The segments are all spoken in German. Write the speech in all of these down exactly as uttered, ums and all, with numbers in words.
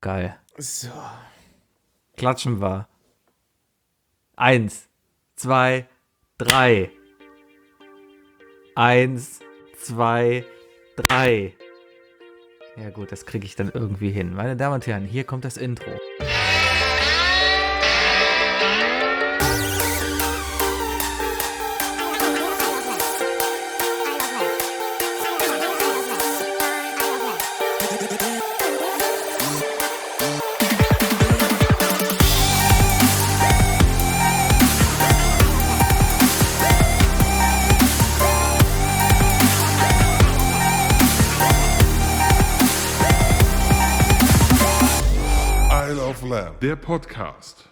Geil. So. Klatschen wir. Eins, zwei, drei. Eins, zwei, drei. Ja gut, das kriege ich dann irgendwie hin. Meine Damen und Herren, hier kommt das Intro. Der Podcast.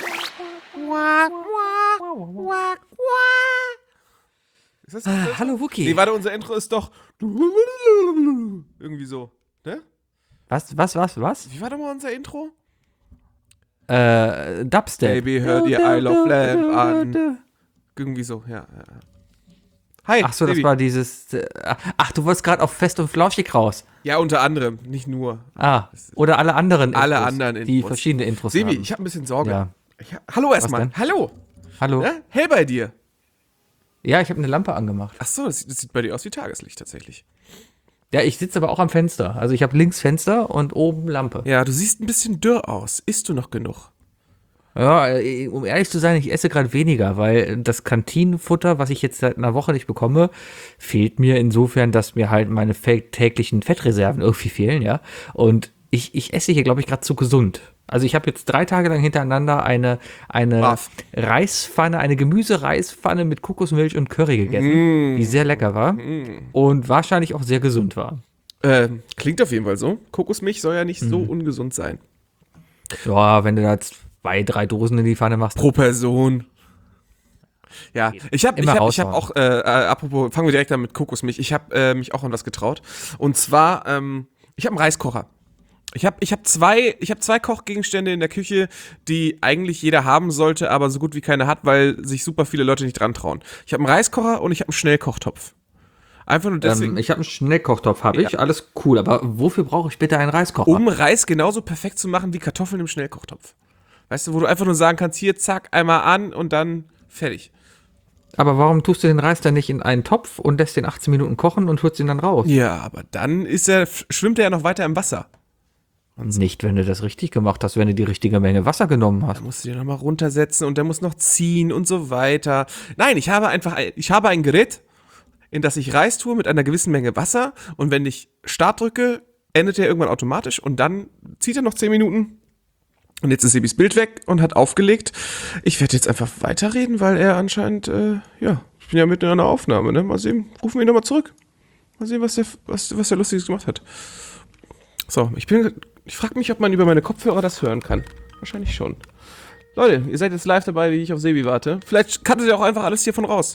Ist das, das? Hallo Wookie. Nee, warte, unser Intro ist doch irgendwie so, ne? Was, was, was, was? Wie war doch mal unser Intro? Äh, Dubstep. Baby, hör dir I Love Lamp an. Irgendwie so, ja. ja. Hi, Ach so, das Baby. war dieses. Äh, ach, du wolltest gerade auf Fest und Flauschig raus. Ja, unter anderem, nicht nur. Ah, oder alle anderen Alle Intros, anderen die Infos. verschiedene Intros Sebi, haben. ich habe ein bisschen Sorge. Ja. Ich, hallo erstmal. denn? Hallo. Hallo? Ja? Hell bei dir. Ja, ich habe eine Lampe angemacht. Ach so, das, sieht- das sieht bei dir aus wie Tageslicht tatsächlich. Ja, ich sitze aber auch am Fenster. Also ich habe links Fenster und oben Lampe. Ja, du siehst ein bisschen dürr aus. Isst du noch genug? Ja, äh, um ehrlich zu sein, ich esse gerade weniger, weil das Kantinenfutter, was ich jetzt seit einer Woche nicht bekomme, fehlt mir insofern, dass mir halt meine fe- täglichen Fettreserven irgendwie fehlen, ja. Und ich, ich esse hier, glaube ich, gerade zu gesund. Also ich habe jetzt drei Tage lang hintereinander eine, eine Brav. Reispfanne, eine Gemüsereispfanne mit Kokosmilch und Curry gegessen, die sehr lecker war und wahrscheinlich auch sehr gesund war. Äh, klingt auf jeden Fall so. Kokosmilch soll ja nicht so ungesund sein. Ja, wenn du da zwei, drei Dosen in die Pfanne machst. Pro Person. Ja, ich habe ich Immer hab, ich hab raushauen. auch, äh, äh, apropos, fangen wir direkt an mit Kokosmilch. Ich habe äh, mich auch an was getraut. Und zwar, ähm, ich habe einen Reiskocher. Ich habe ich hab zwei, ich hab zwei Kochgegenstände in der Küche, die eigentlich jeder haben sollte, aber so gut wie keiner hat, weil sich super viele Leute nicht dran trauen. Ich habe einen Reiskocher und ich habe einen Schnellkochtopf. Einfach nur deswegen, Ähm, ich habe einen Schnellkochtopf, habe ich, alles cool. Aber wofür brauche ich bitte einen Reiskocher? um Reis genauso perfekt zu machen wie Kartoffeln im Schnellkochtopf. Weißt du, wo du einfach nur sagen kannst, hier, zack, einmal an und dann fertig. Aber warum tust du den Reis dann nicht in einen Topf und lässt den achtzehn Minuten kochen und holst ihn dann raus? Ja, aber dann ist er, schwimmt er ja noch weiter im Wasser. Nicht, wenn du das richtig gemacht hast, wenn du die richtige Menge Wasser genommen hast. Da musst du den nochmal runtersetzen und der muss noch ziehen und so weiter. Nein, ich habe einfach, ein, ich habe ein Gerät, in das ich Reis tue mit einer gewissen Menge Wasser und wenn ich Start drücke, endet er irgendwann automatisch und dann zieht er noch zehn Minuten. Und jetzt ist Sebis Bild weg und hat aufgelegt. Ich werde jetzt einfach weiterreden, weil er anscheinend, äh, ja, ich bin ja mitten in einer Aufnahme, ne? Mal sehen, rufen wir ihn nochmal zurück. Mal sehen, was der, was, was der Lustiges gemacht hat. So, ich bin, ich frage mich, ob man über meine Kopfhörer das hören kann. Wahrscheinlich schon. Leute, ihr seid jetzt live dabei, wie ich auf Sebi warte. Vielleicht cuttet ihr auch einfach alles hiervon raus.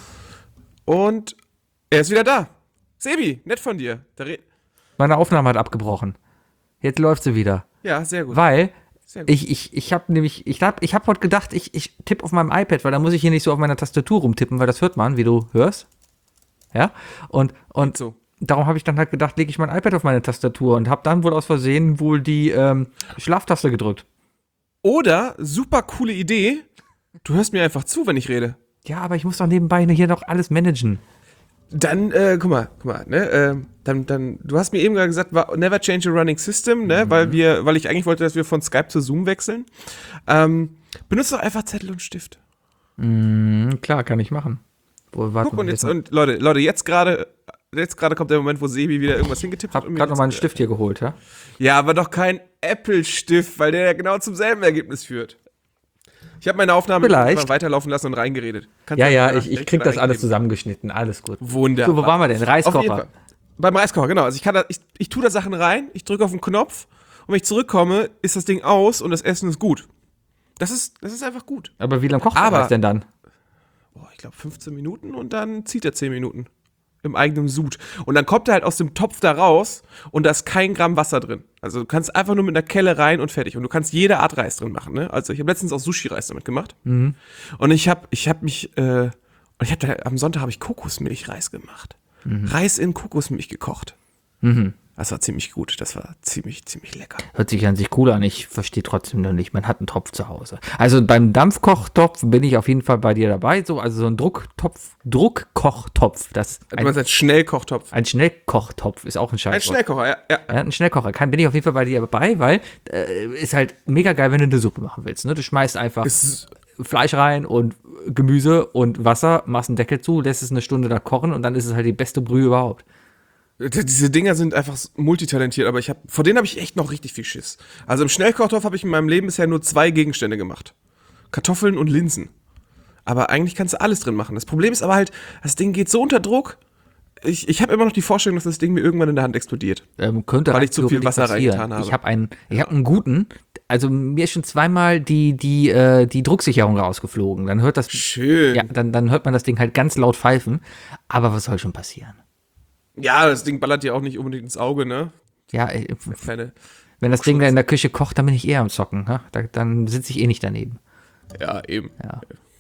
Und er ist wieder da. Sebi, nett von dir. Da re- Meine Aufnahme hat abgebrochen. Jetzt läuft sie wieder. ja, sehr gut. Weil Sehr gut. ich, ich, ich habe nämlich, ich habe ich hab heute gedacht, ich, ich tippe auf meinem iPad, weil da muss ich hier nicht so auf meiner Tastatur rumtippen, weil das hört man, wie du hörst. Ja? Und, und So. darum habe ich dann halt gedacht, lege ich mein iPad auf meine Tastatur und habe dann wohl aus Versehen wohl die ähm, Schlaftaste gedrückt. Oder, super coole Idee, du hörst mir einfach zu, wenn ich rede. Ja, aber ich muss doch nebenbei hier noch alles managen. Dann, äh, guck mal, guck mal, ne, äh, dann, dann, du hast mir eben gerade gesagt, war, never change a running system, ne, weil wir, weil ich eigentlich wollte, dass wir von Skype zu Zoom wechseln. Ähm, benutzt doch einfach Zettel und Stift. Mhm, klar, kann ich machen. Wo, warte Guck, mal, und jetzt, jetzt und Leute, Leute, jetzt gerade, jetzt gerade kommt der Moment, wo Sebi wieder irgendwas hingetippt hat. hab und mir gerade noch mal einen jetzt- Stift hier geholt, ja? Ja, aber doch kein Apple-Stift, weil der ja genau zum selben Ergebnis führt. Ich habe meine Aufnahme Vielleicht. mal weiterlaufen lassen und reingeredet. Kannst Ja, du ja, danach ich, ich direkt krieg wieder das alles eingeben. zusammengeschnitten, alles gut. Wunderbar. So, wo waren wir denn? Auf jeden Reiskocher. Fall. Beim Reiskocher, genau. Also ich kann da, ich, ich tue da Sachen rein, ich drücke auf den Knopf und wenn ich zurückkomme, ist das Ding aus und das Essen ist gut. Das ist, das ist einfach gut. Aber wie lange kocht Aber- der Reis denn dann? Boah, ich glaube fünfzehn Minuten und dann zieht er zehn Minuten. Im eigenen Sud. Und dann kommt er halt aus dem Topf da raus und da ist kein Gramm Wasser drin. Also du kannst einfach nur mit einer Kelle rein und fertig. Und du kannst jede Art Reis drin machen. Ne? Also ich habe letztens auch Sushi-Reis damit gemacht. Mhm. Und ich habe ich hab mich, äh, und ich habe da, am Sonntag habe ich Kokosmilchreis gemacht. Mhm. Reis in Kokosmilch gekocht. Mhm. Das war ziemlich gut. Das war ziemlich, ziemlich lecker. Hört sich an sich cool an. Ich verstehe trotzdem noch nicht. Man hat einen Topf zu Hause. Also beim Dampfkochtopf bin ich auf jeden Fall bei dir dabei. So, also so ein Drucktopf, Druckkochtopf. Das Du ein, meinst ein Schnellkochtopf. ein Schnellkochtopf ist auch ein Scheiß. Ein Schnellkocher, ja. ja. Ja, ein Schnellkocher. Kann, bin ich auf jeden Fall bei dir dabei, weil äh, ist halt mega geil, wenn du eine Suppe machen willst. Ne? Du schmeißt einfach Es, Fleisch rein und Gemüse und Wasser, machst einen Deckel zu, lässt es eine Stunde da kochen und dann ist es halt die beste Brühe überhaupt. diese Dinger sind einfach multitalentiert, aber ich hab, vor denen habe ich echt noch richtig viel Schiss. Also im Schnellkochtopf habe ich in meinem Leben bisher nur zwei Gegenstände gemacht. Kartoffeln und Linsen. Aber eigentlich kannst du alles drin machen. Das Problem ist aber halt, das Ding geht so unter Druck. Ich, ich habe immer noch die Vorstellung, dass das Ding mir irgendwann in der Hand explodiert. Ähm, könnte Weil rein ich zu viel theoretisch Wasser passieren. reingetan habe. Ich habe einen, ich habe einen guten, also mir ist schon zweimal die, die, äh, die Drucksicherung rausgeflogen. Dann hört das, Schön. ja, dann, dann hört man das Ding halt ganz laut pfeifen. Aber was soll schon passieren? Ja, das Ding ballert dir auch nicht unbedingt ins Auge, ne? Ja, äh, Keine, wenn das Ding da in der Küche kocht, dann bin ich eher am Zocken. Ha? Da, dann sitze ich eh nicht daneben. ja, eben. Ja.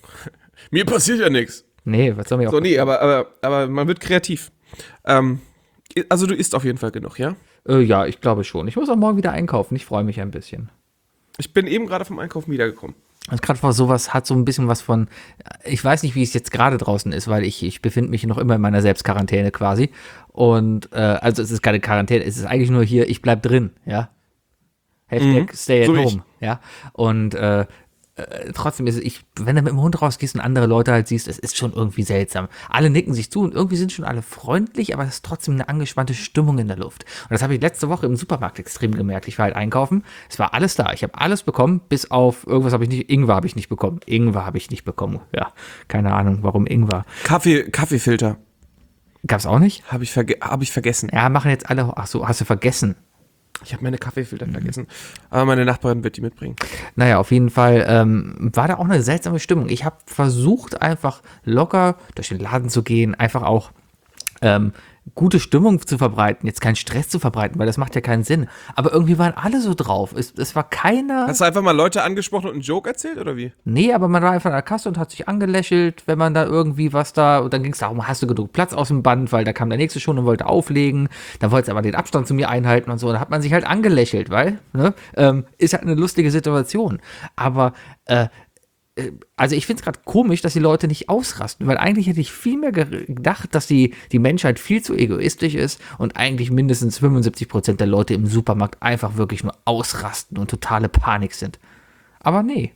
Mir passiert ja nichts. Nee, was soll mir auch So, nee, aber, aber, aber man wird kreativ. Ähm, also du isst auf jeden Fall genug, ja? Äh, ja, ich glaube schon. Ich muss auch morgen wieder einkaufen. Ich freue mich ein bisschen. Ich bin eben gerade vom Einkaufen wiedergekommen. Und gerade vor sowas hat so ein bisschen was von, ich weiß nicht, wie es jetzt gerade draußen ist, weil ich, ich befinde mich noch immer in meiner Selbstquarantäne quasi. Und äh, also es ist keine Quarantäne, es ist eigentlich nur hier, ich bleib drin, ja. Hashtag Mhm. stay at So wie home, ja. Und äh, äh, trotzdem ist es, ich, wenn du mit dem Hund rausgehst und andere Leute halt siehst, es ist schon irgendwie seltsam. Alle nicken sich zu und irgendwie sind schon alle freundlich, aber es ist trotzdem eine angespannte Stimmung in der Luft. Und das habe ich letzte Woche im Supermarkt extrem gemerkt. Ich war halt einkaufen, es war alles da. Ich habe alles bekommen, bis auf irgendwas habe ich nicht, Ingwer habe ich nicht bekommen. Ingwer habe ich nicht bekommen. Ja, keine Ahnung, warum Ingwer. Kaffee, Kaffeefilter Gab's auch nicht? habe ich, verge hab ich vergessen. Ja, machen jetzt alle, ach so, hast du vergessen. Ich habe meine Kaffeefilter vergessen. Aber meine Nachbarin wird die mitbringen. Naja, auf jeden Fall ähm, war da auch eine seltsame Stimmung. Ich habe versucht, einfach locker durch den Laden zu gehen, einfach auch ähm, gute Stimmung zu verbreiten, jetzt keinen Stress zu verbreiten, weil das macht ja keinen Sinn. Aber irgendwie waren alle so drauf. Es, es war keiner. Hast du einfach mal Leute angesprochen und einen Joke erzählt, oder wie? Nee, aber man war einfach an der Kasse und hat sich angelächelt, wenn man da irgendwie was da, und dann ging es darum, hast du genug Platz aus dem Band, weil da kam der nächste schon und wollte auflegen, dann wollte es aber den Abstand zu mir einhalten und so, und da hat man sich halt angelächelt, weil, ne, ähm, ist halt eine lustige Situation. Aber, äh, also ich finde es gerade komisch, dass die Leute nicht ausrasten, weil eigentlich hätte ich viel mehr gedacht, dass die, die Menschheit viel zu egoistisch ist und eigentlich mindestens fünfundsiebzig Prozent der Leute im Supermarkt einfach wirklich nur ausrasten und totale Panik sind. Aber nee.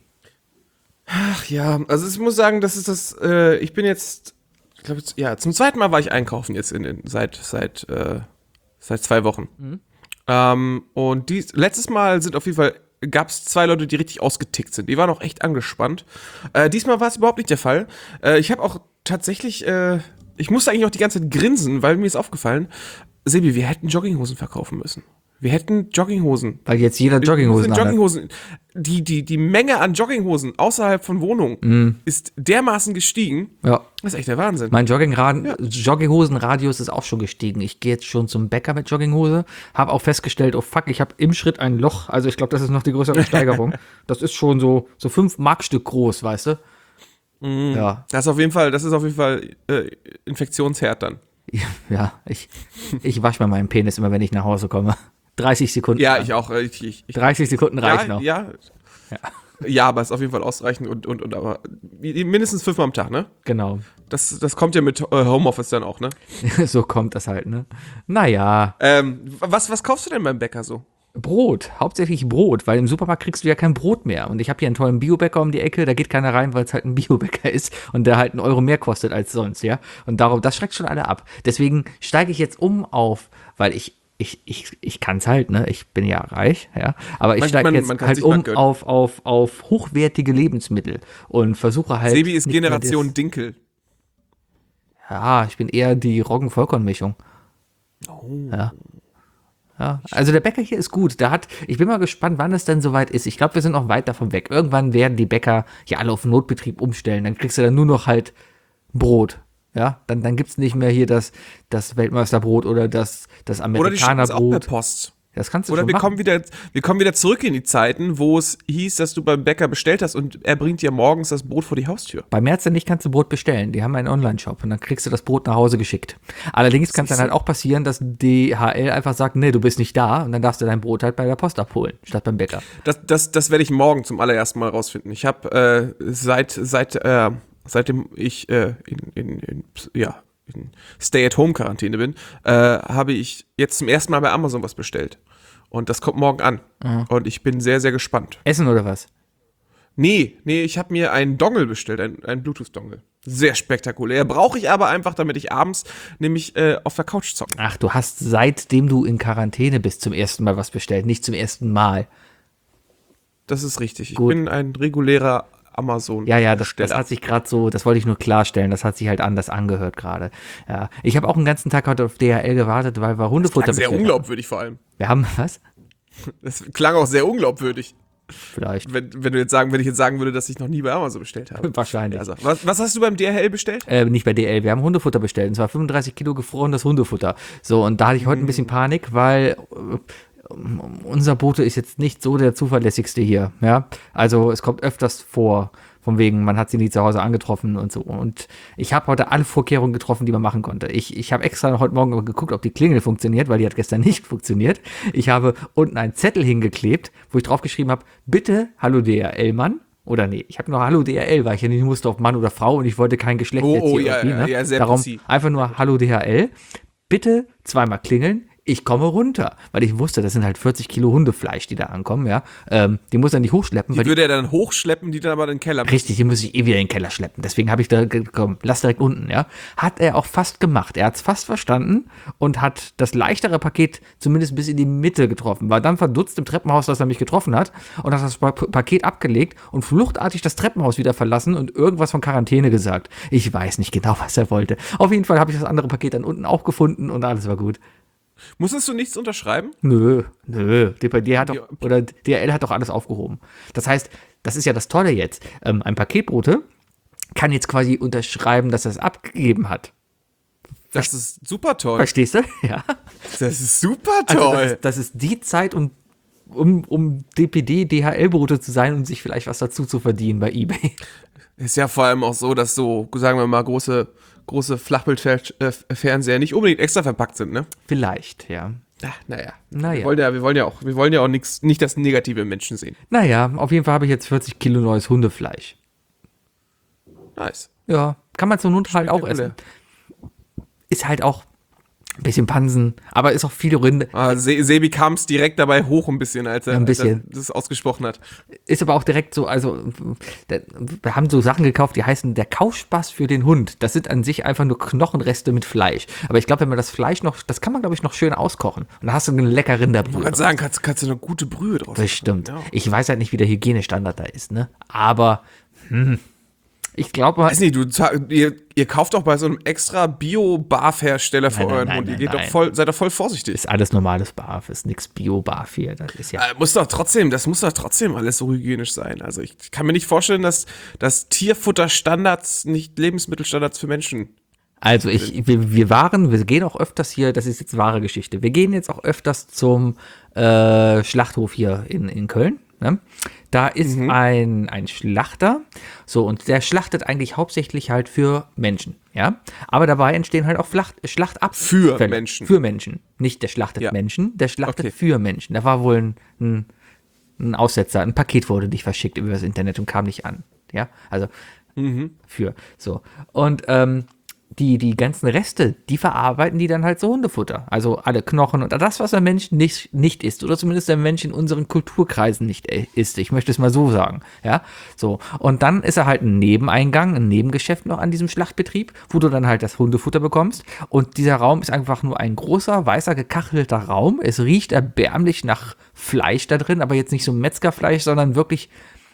Ach ja, also ich muss sagen, das ist das, äh, ich bin jetzt, ich glaube, ja, zum zweiten Mal war ich einkaufen jetzt in, in seit, seit, äh, seit zwei Wochen. Mhm. Ähm, und dies, letztes Mal sind auf jeden Fall gab es zwei Leute, die richtig ausgetickt sind. Die waren auch echt angespannt. Äh, diesmal war es überhaupt nicht der Fall. Äh, ich habe auch tatsächlich, äh, ich musste eigentlich auch die ganze Zeit grinsen, weil mir ist aufgefallen, Sebi, wir hätten Jogginghosen verkaufen müssen. Wir hätten Jogginghosen. Weil jetzt jeder Jogginghosen hat. Jogginghosen. Die, die, die Menge an Jogginghosen außerhalb von Wohnungen Mm. ist dermaßen gestiegen. Ja. Das ist echt der Wahnsinn. Mein Joggingrad- ja. Jogginghosenradius ist auch schon gestiegen. Ich gehe jetzt schon zum Bäcker mit Jogginghose, habe auch festgestellt, oh fuck, ich habe im Schritt ein Loch. Also ich glaube, das ist noch die größere Steigerung. Das ist schon so, so fünf Markstück groß, weißt du? Mm. Ja. Das ist auf jeden Fall, das ist auf jeden Fall äh, Infektionsherd dann. Ja, ich, ich wasche mir meinen Penis immer, wenn ich nach Hause komme. dreißig Sekunden. Ja, ich auch. Ich, ich, ich, dreißig Sekunden reichen ja, noch. Ja. ja. Ja, aber ist auf jeden Fall ausreichend und, und, und aber mindestens fünfmal am Tag, ne? Genau. Das, das kommt ja mit äh, Homeoffice dann auch, ne? So kommt das halt, ne? Naja. Ähm, was, was kaufst du denn beim Bäcker so? Brot, hauptsächlich Brot, weil im Supermarkt kriegst du ja kein Brot mehr. Und ich habe hier einen tollen Biobäcker um die Ecke, da geht keiner rein, weil es halt ein Biobäcker ist und der halt einen Euro mehr kostet als sonst, ja. Und darum, das schreckt schon alle ab. Deswegen steige ich jetzt um auf, weil ich Ich, ich, ich kann es halt, ne? Ich bin ja reich, ja. Aber ich Man- steige man- jetzt man kann's halt sich mal um gönnen. auf, auf, auf hochwertige Lebensmittel und versuche halt. Sebi ist nicht mehr Generation Dinkel. Das, ja, ich bin eher die Roggen-Vollkorn-Mischung. Oh. Ja. Ja, also der Bäcker hier ist gut. Da hat, ich bin mal gespannt, wann es denn soweit ist. Ich glaube, wir sind noch weit davon weg. Irgendwann werden die Bäcker hier alle auf Notbetrieb umstellen. Dann kriegst du dann nur noch halt Brot. Ja, dann, dann gibt es nicht mehr hier das, das Weltmeisterbrot oder das, das Oder die schicken es auch per Amerikanerbrot. Post. Das kannst du Oder schon wir machen. kommen, wieder, wir kommen wieder zurück in die Zeiten, wo es hieß, dass du beim Bäcker bestellt hast und er bringt dir morgens das Brot vor die Haustür. Bei Märzen nicht kannst du Brot bestellen. Die haben einen Online-Shop und dann kriegst du das Brot nach Hause geschickt. Allerdings kann es dann halt auch passieren, dass D H L einfach sagt, nee, du bist nicht da und dann darfst du dein Brot halt bei der Post abholen, statt beim Bäcker. Das, das, das werde ich morgen zum allerersten Mal rausfinden. Ich habe äh, seit, seit, äh, seitdem ich äh, in, in, in, ja, in Stay-at-Home-Quarantäne bin, äh, habe ich jetzt zum ersten Mal bei Amazon was bestellt. Und das kommt morgen an. Mhm. Und ich bin sehr, sehr gespannt. Essen oder was? Nee, nee, ich habe mir einen Dongle bestellt, einen, einen Bluetooth-Dongle. Sehr spektakulär. Brauche ich aber einfach, damit ich abends nämlich äh, auf der Couch zocken. Ach, du hast seitdem du in Quarantäne bist zum ersten Mal was bestellt, nicht zum ersten Mal. Das ist richtig. Ich Gut. bin ein regulärer Amazon. Ja, ja, das, das hat sich gerade so, das wollte ich nur klarstellen, das hat sich halt anders angehört gerade. Ja, ich habe auch einen ganzen Tag heute auf D H L gewartet, weil wir Hundefutter Klang sehr bestellt unglaubwürdig vor allem. haben. Wir haben was? Das klang auch sehr unglaubwürdig. Vielleicht. Wenn, wenn du jetzt sagen, wenn ich jetzt sagen würde, dass ich noch nie bei Amazon bestellt habe. Wahrscheinlich. Also, was, was hast du beim D H L bestellt? Äh, nicht bei D L, wir haben Hundefutter bestellt, und zwar fünfunddreißig Kilo gefrorenes Hundefutter. So, und da hatte ich heute ein bisschen Panik, weil äh, unser Bote ist jetzt nicht so der zuverlässigste hier, ja. Also es kommt öfters vor, von wegen, man hat sie nie zu Hause angetroffen und so. Und ich habe heute alle Vorkehrungen getroffen, die man machen konnte. Ich, ich habe extra heute Morgen geguckt, ob die Klingel funktioniert, weil die hat gestern nicht funktioniert. Ich habe unten einen Zettel hingeklebt, wo ich draufgeschrieben habe, bitte, hallo D H L-Mann. Oder nee, ich habe nur Hallo D H L, weil ich ja nicht wusste, ob Mann oder Frau und ich wollte kein Geschlecht Oh, jetzt oh, hier ja, irgendwie, ja, ne? ja, sehr Darum präzise. einfach nur Hallo D H L. Bitte zweimal klingeln. Ich komme runter, weil ich wusste, das sind halt vierzig Kilo Hundefleisch, die da ankommen, ja. Ähm, die muss er nicht hochschleppen. Die weil würde er dann hochschleppen, die dann aber in den Keller. die, richtig, die muss ich eh wieder in den Keller schleppen. Deswegen habe ich da gekommen, lass direkt unten, ja. Hat er auch fast gemacht. Er hat es fast verstanden und hat das leichtere Paket zumindest bis in die Mitte getroffen. War dann verdutzt im Treppenhaus, dass er mich getroffen hat und hat das Pa- Paket abgelegt und fluchtartig das Treppenhaus wieder verlassen und irgendwas von Quarantäne gesagt. Ich weiß nicht genau, was er wollte. Auf jeden Fall habe ich das andere Paket dann unten auch gefunden und alles war gut. Musstest du nichts unterschreiben? Nö, nö. D P D hat doch, Ja. oder D H L hat doch alles aufgehoben. Das heißt, das ist ja das Tolle jetzt. Ähm, ein Paketbote kann jetzt quasi unterschreiben, dass er es abgegeben hat. Das ist super toll. Verstehst du? Ja. Das ist super Also toll. das, ist, das ist die Zeit, um, um, um D P D, D H L-Bote zu sein und sich vielleicht was dazu zu verdienen bei eBay. Ist ja vor allem auch so, dass so, sagen wir mal, große, große Flachbildfernseher nicht unbedingt extra verpackt sind, ne? Vielleicht, ja. Ja, naja. Naja. Wir wollen ja, wir wollen ja auch, wir wollen ja auch nix, nicht das Negative im Menschen sehen. Naja, auf jeden Fall habe ich jetzt vierzig Kilo neues Hundefleisch. Nice. Ja, kann man zur Not halt auch essen. Ist halt auch ein bisschen Pansen, aber ist auch viel Rinde. Ah, Se Sebi kam es direkt dabei hoch ein bisschen, als er, Ja, ein bisschen. als er das ausgesprochen hat. Ist aber auch direkt so, also der, wir haben so Sachen gekauft, die heißen der Kauspaß für den Hund. Das sind an sich einfach nur Knochenreste mit Fleisch. Aber ich glaube, wenn man das Fleisch noch, das kann man, glaube ich, noch schön auskochen. Und dann hast du eine leckere Rinderbrühe. Man kann sagen, kannst, kannst du eine gute Brühe draus Das stimmt. Ja. Ich weiß halt nicht, wie der Hygienestandard da ist, ne? Aber, hm, ich glaube mal. Weiß nicht, du, ihr, ihr kauft doch bei so einem extra Bio-Barf-Hersteller für Nein, nein, euren nein, Hund. Ihr nein, geht doch nein. voll, seid doch voll vorsichtig. Ist alles normales Barf, ist nix Bio-Barf hier. Das ist ja. Äh, muss doch trotzdem, das muss doch trotzdem alles so hygienisch sein. Also ich kann mir nicht vorstellen, dass, dass Tierfutterstandards nicht Lebensmittelstandards für Menschen. Also ich, wir, wir waren, wir gehen auch öfters hier, das ist jetzt wahre Geschichte, wir gehen jetzt auch öfters zum äh, Schlachthof hier in, in Köln. Ne? Da ist Mhm. ein, ein Schlachter, so, und der schlachtet eigentlich hauptsächlich halt für Menschen, ja. Aber dabei entstehen halt auch Flacht, Schlachtabfälle. Für Menschen. Für Menschen. Nicht der schlachtet Ja. Menschen, der schlachtet Okay. für Menschen. Da war wohl ein, ein, ein Aussetzer, ein Paket wurde nicht verschickt über das Internet und kam nicht an. Ja, also für. So. Und ähm, die, die ganzen Reste, die verarbeiten die dann halt so Hundefutter. Also alle Knochen und das, was der Mensch nicht, nicht isst. Oder zumindest der Mensch in unseren Kulturkreisen nicht äh, isst. Ich möchte es mal so sagen. Ja, so. Und dann ist er halt ein Nebeneingang, ein Nebengeschäft noch an diesem Schlachtbetrieb, wo du dann halt das Hundefutter bekommst. Und dieser Raum ist einfach nur ein großer, weißer, gekachelter Raum. Es riecht erbärmlich nach Fleisch da drin, aber jetzt nicht so Metzgerfleisch, sondern wirklich.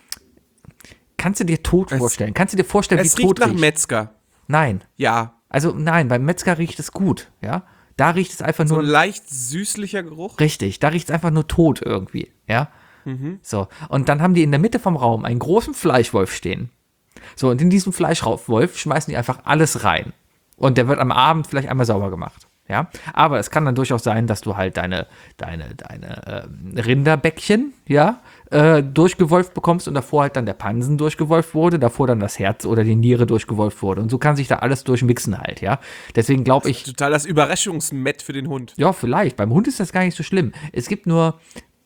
Kannst du dir tot Es- vorstellen? Kannst du dir vorstellen, Es wie riecht tot nach riecht? Metzger. Nein. Ja. Also nein, beim Metzger riecht es gut, ja. Da riecht es einfach So nur ein leicht süßlicher Geruch. richtig, da riecht es einfach nur tot irgendwie, ja. So, und dann haben die in der Mitte vom Raum einen großen Fleischwolf stehen. So, und in diesem Fleischwolf schmeißen die einfach alles rein. Und der wird am Abend vielleicht einmal sauber gemacht. Ja, aber es kann dann durchaus sein, dass du halt deine, deine, deine ähm, Rinderbäckchen, ja, äh, durchgewolft bekommst und davor halt dann der Pansen durchgewolft wurde, davor dann das Herz oder die Niere durchgewolft wurde. Und so kann sich da alles durchmixen halt, ja. Deswegen glaube ich. Total das Überraschungsmett für den Hund. Ja, vielleicht. Beim Hund ist das gar nicht so schlimm. Es gibt nur.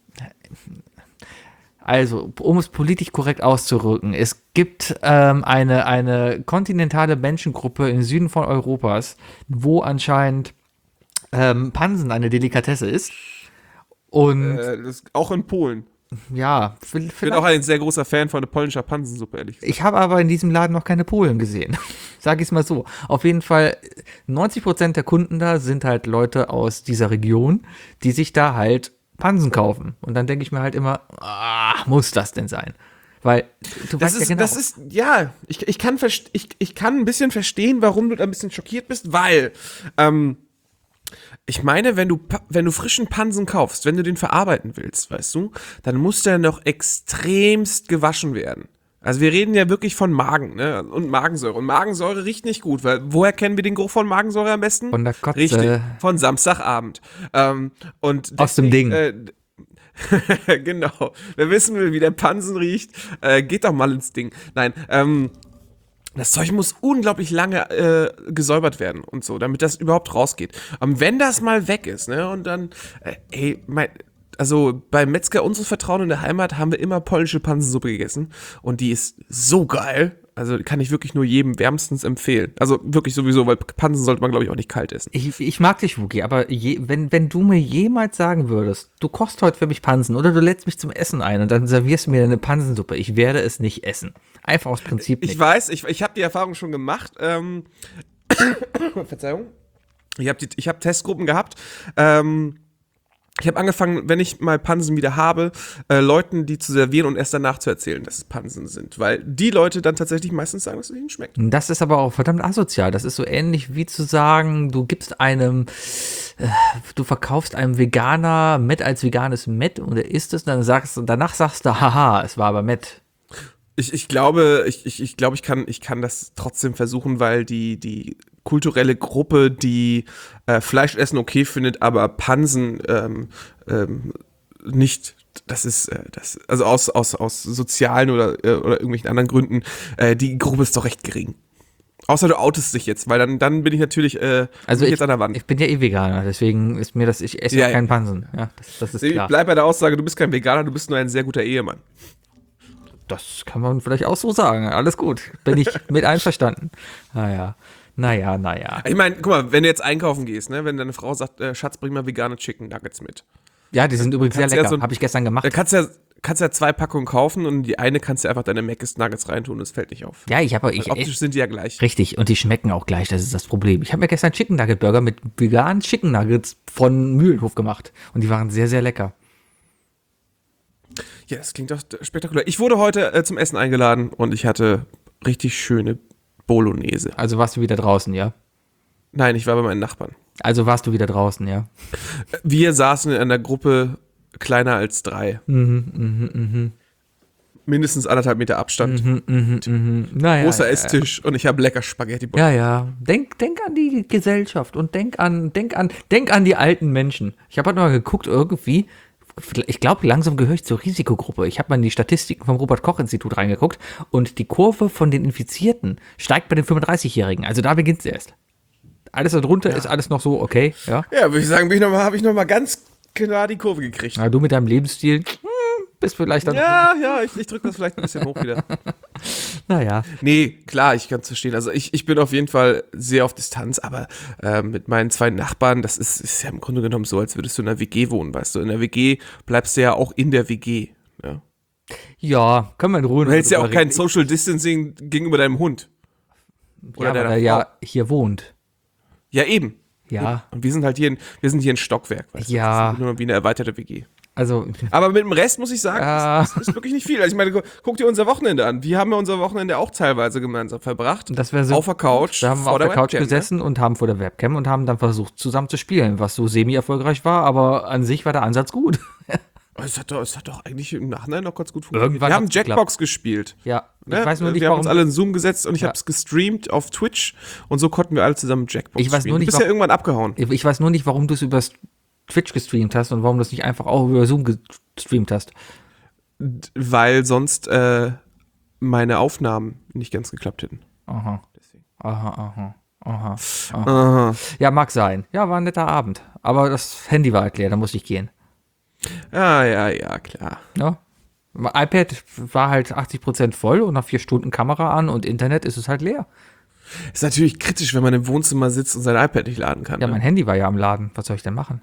Also, um es politisch korrekt auszurücken, es gibt ähm, eine, eine kontinentale Menschengruppe im Süden von Europas, wo anscheinend ähm, Pansen eine Delikatesse ist. Und Äh, das, auch in Polen. ja, v- Ich bin auch vielleicht. ein sehr großer Fan von der polnischer Pansensuppe, ehrlich gesagt. Ich habe aber in diesem Laden noch keine Polen gesehen. Sag ich es mal so. Auf jeden Fall, neunzig Prozent der Kunden da sind halt Leute aus dieser Region, die sich da halt Pansen kaufen. Und dann denke ich mir halt immer, ah, muss das denn sein? Weil du Das weißt ist, ja genau. das ist, ja, ich, ich, kann verst- ich, ich kann ein bisschen verstehen, warum du da ein bisschen schockiert bist, weil, ähm, ich meine, wenn du, Pa- wenn du frischen Pansen kaufst, wenn du den verarbeiten willst, weißt du, dann muss der noch extremst gewaschen werden. Also wir reden ja wirklich von Magen, ne, und Magensäure. Und Magensäure riecht nicht gut, weil woher kennen wir den Geruch von Magensäure am besten? Von der Kotze. Richtig, von Samstagabend. Ähm, und Aus dem deswegen, Ding. Äh, genau. Wer wissen will, wie der Pansen riecht, äh, geht doch mal ins Ding. Nein, ähm, das Zeug muss unglaublich lange äh, gesäubert werden und so, damit das überhaupt rausgeht. Und wenn das mal weg ist, ne, und dann, äh, ey, mein, also bei Metzger unseres Vertrauen in der Heimat haben wir immer polnische Pansensuppe gegessen und die ist so geil. Also kann ich wirklich nur jedem wärmstens empfehlen. Also wirklich sowieso, weil Pansen sollte man, glaube ich, auch nicht kalt essen. Ich, ich mag dich, Wookie, aber je, wenn, wenn du mir jemals sagen würdest, du kochst heute für mich Pansen oder du lädst mich zum Essen ein und dann servierst du mir eine Pansensuppe, ich werde es nicht essen. Einfach aus Prinzip Ich nicht. weiß, ich, ich habe die Erfahrung schon gemacht. Ähm, Verzeihung. Ich habe hab Testgruppen gehabt. Ähm, ich habe angefangen, wenn ich mal Pansen wieder habe, äh, Leuten die zu servieren und erst danach zu erzählen, dass es Pansen sind. Weil die Leute dann tatsächlich meistens sagen, dass es ihnen schmeckt. Das ist aber auch verdammt asozial. Das ist so ähnlich wie zu sagen, du gibst einem, äh, du verkaufst einem Veganer Met als veganes Met und er isst es und dann sagst, danach sagst du, haha, es war aber Met. Ich, ich glaube, ich, ich, ich, glaube ich, kann, ich kann das trotzdem versuchen, weil die, die kulturelle Gruppe, die äh, Fleisch essen okay findet, aber Pansen ähm, ähm, nicht, das ist, äh, das, also aus, aus, aus sozialen oder, äh, oder irgendwelchen anderen Gründen, äh, die Gruppe ist doch recht gering. Außer du outest dich jetzt, weil dann, dann bin ich natürlich äh, Also bin ich ich, jetzt an der Wand. ich bin ja eh Veganer, deswegen ist mir das, ich esse Ja, ja ja. keinen Pansen. Ja, das, das ist Ich klar. bleib bei der Aussage, du bist kein Veganer, du bist nur ein sehr guter Ehemann. Das kann man vielleicht auch so sagen. Alles gut. Bin ich mit einverstanden. Naja, naja, naja. Ich meine, guck mal, wenn du jetzt einkaufen gehst, ne, wenn deine Frau sagt, äh, Schatz, bring mal vegane Chicken Nuggets mit. Ja, die sind übrigens sehr kannst ja lecker. so- Habe ich gestern gemacht. Da kannst du ja, kannst ja zwei Packungen kaufen und die eine kannst du einfach deine Mc's Nuggets reintun und es fällt nicht auf. Ja, ich habe ich, Weil optisch sind die ja gleich. richtig und die schmecken auch gleich, das ist das Problem. Ich habe mir gestern Chicken Nugget Burger mit veganen Chicken Nuggets von Mühlenhof gemacht und die waren sehr sehr lecker. Ja, das klingt doch spektakulär. Ich wurde heute äh, zum Essen eingeladen und ich hatte richtig schöne Bolognese. Also warst du wieder draußen, ja? Nein, ich war bei meinen Nachbarn. Also warst du wieder draußen, ja? Wir saßen in einer Gruppe kleiner als drei. Mhm, Mindestens anderthalb Meter Abstand. Naja, Großer ja, Esstisch und ich habe lecker Spaghetti. Ja, ja. Denk, denk an die Gesellschaft und denk an, denk an, denk an die alten Menschen. Ich habe halt mal geguckt, irgendwie, ich glaube, langsam gehöre ich zur Risikogruppe. Ich habe mal in die Statistiken vom Robert-Koch-Institut reingeguckt und die Kurve von den Infizierten steigt bei den fünfunddreißig-Jährigen. Also da beginnt es erst. Alles darunter ist alles noch so okay, ja. Ja, würde ich sagen, bin ich noch mal, habe ich noch mal ganz klar die Kurve gekriegt. Na, du mit deinem Lebensstil hm, bist vielleicht dann. Ja, ja, ich, ich drücke das vielleicht ein bisschen hoch wieder. Naja. Nee, klar, ich kann es verstehen. Also ich, ich bin auf jeden Fall sehr auf Distanz, aber äh, mit meinen zwei Nachbarn, das ist, ist ja im Grunde genommen so, als würdest du in einer W G wohnen, weißt du. In der W G bleibst du ja auch in der W G. Ja. Ja, können wir in Ruhe Du hältst ja auch drüber kein reden. Social Distancing gegenüber deinem Hund. Ja, Oder weil deiner er Frau. ja hier wohnt. Ja, eben. Ja. Und wir sind halt hier, in, wir sind hier ein Stockwerk, weißt Ja. du. Das ist nur wie eine erweiterte W G. Also, Aber mit dem Rest muss ich sagen, Ja. das, das ist wirklich nicht viel. Also ich meine, gu- guck dir unser Wochenende an. Wir haben ja unser Wochenende auch teilweise gemeinsam verbracht. das wäre so. Auf der Couch. Wir haben vor auf der Couch Webcam, ne? gesessen und haben vor der Webcam und haben dann versucht, zusammen zu spielen, was so semi-erfolgreich war, aber an sich war der Ansatz gut. Es hat, doch, es hat doch eigentlich im Nachhinein noch ganz gut funktioniert. Irgendwann Wir haben hat's Jackbox gespielt. Ja, ich Ne? weiß nur nicht, wir haben warum. uns alle in Zoom gesetzt und ich Ja. habe es gestreamt auf Twitch und so konnten wir alle zusammen Jackbox Ich weiß spielen. nur nicht, du bist ja warum- irgendwann abgehauen. Ich weiß nur nicht, warum du es über Twitch gestreamt hast und warum du es nicht einfach auch über Zoom gestreamt hast. D- Weil sonst äh, meine Aufnahmen nicht ganz geklappt hätten. Aha. Deswegen. Aha, aha, aha. Aha. Ja, mag sein. Ja, war ein netter Abend. Aber das Handy war halt leer, da musste ich gehen. Ah, ja, ja, klar. Ja. Mein iPad war halt achtzig Prozent voll und nach vier Stunden Kamera an und Internet ist es halt leer. Ist natürlich kritisch, wenn man im Wohnzimmer sitzt und sein iPad nicht laden kann. Ja, ne? mein Handy war ja am Laden. Was soll ich denn machen?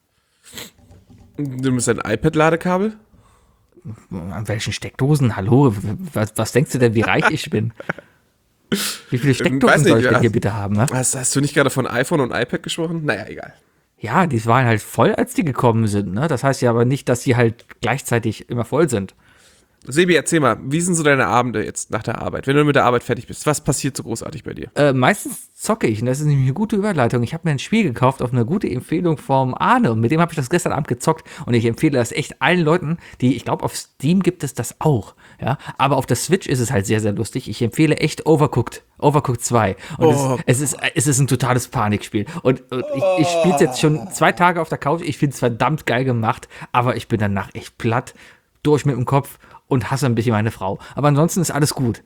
Du bist ein iPad-Ladekabel? An welchen Steckdosen? Hallo? Was, was denkst du denn, wie reich ich bin? Wie viele Steckdosen weiß nicht, soll ich denn ja. hier bitte haben? Ne? Hast, hast du nicht gerade von iPhone und iPad gesprochen? Naja, egal. Ja, die waren halt voll, als die gekommen sind. Ne? Das heißt ja aber nicht, dass die halt gleichzeitig immer voll sind. Sebi, erzähl mal, wie sind so deine Abende jetzt nach der Arbeit? Wenn du mit der Arbeit fertig bist, was passiert so großartig bei dir? Äh, meistens zocke ich und das ist nämlich eine gute Überleitung. Ich habe mir ein Spiel gekauft auf eine gute Empfehlung vom Arne und mit dem habe ich das gestern Abend gezockt und ich empfehle das echt allen Leuten, die, ich glaube auf Steam gibt es das auch, ja, aber auf der Switch ist es halt sehr, sehr lustig. Ich empfehle echt Overcooked, Overcooked zwei und Oh. es, es, ist, es ist ein totales Panikspiel und, und ich, ich spiele es jetzt schon zwei Tage auf der Couch, ich finde es verdammt geil gemacht, aber ich bin danach echt platt, durch mit dem Kopf und hasse ein bisschen meine Frau. Aber ansonsten ist alles gut.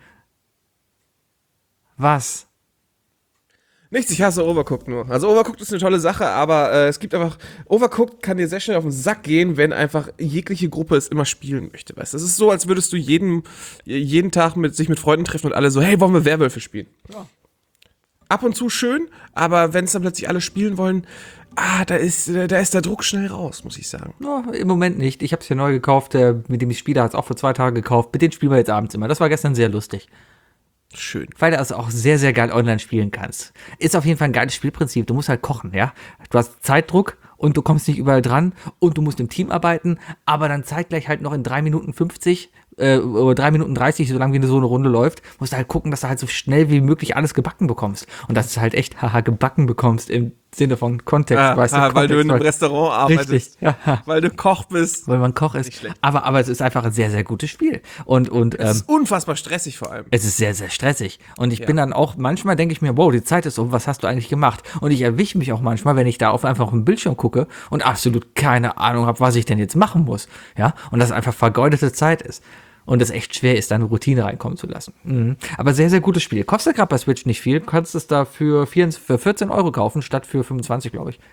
Was? Nichts, ich hasse Overcooked nur. Also Overcooked ist eine tolle Sache, aber äh, es gibt einfach, Overcooked kann dir sehr schnell auf den Sack gehen, wenn einfach jegliche Gruppe es immer spielen möchte. Weißt du, es ist so, als würdest du jeden, jeden Tag mit, sich mit Freunden treffen und alle so, hey, wollen wir Werwölfe spielen? Ja. Ab und zu schön, aber wenn es dann plötzlich alle spielen wollen, ah, da ist, da ist der Druck schnell raus, muss ich sagen. Ja, im Moment nicht. Ich habe es ja neu gekauft, der, mit dem ich spiele, hat es auch vor zwei Tagen gekauft. Mit dem spielen wir jetzt abends immer. Das war gestern sehr lustig. Schön. Weil du also auch sehr, sehr geil online spielen kannst. Ist auf jeden Fall ein geiles Spielprinzip. Du musst halt kochen, ja. Du hast Zeitdruck und du kommst nicht überall dran und du musst im Team arbeiten, aber dann zeitgleich halt noch in drei Minuten fünfzig äh, oder drei Minuten dreißig, solange wie so eine Runde läuft, musst du halt gucken, dass du halt so schnell wie möglich alles gebacken bekommst. Und dass du halt echt, haha, gebacken bekommst im Sinne von Kontext. Ah, weißt du, ah, weil Kontext, du in einem weil- Restaurant arbeitest. Richtig, ja. Weil du Koch bist. Weil man Koch ist. Nicht schlecht. Aber, aber es ist einfach ein sehr, sehr gutes Spiel. Und, und Es ähm, ist unfassbar stressig vor allem. es ist sehr, sehr stressig. Und ich Ja. bin dann auch, manchmal denke ich mir, wow, die Zeit ist um, was hast du eigentlich gemacht? Und ich erwische mich auch manchmal, wenn ich da auf einfach auf den Bildschirm gucke und absolut keine Ahnung habe, was ich denn jetzt machen muss. Ja, und das einfach vergeudete Zeit ist. Und es echt schwer ist, da eine Routine reinkommen zu lassen. Mhm. Aber sehr, sehr gutes Spiel. Kostet gerade bei Switch nicht viel. Du kannst es da für, für vierzehn Euro kaufen, statt für fünfundzwanzig, glaube ich.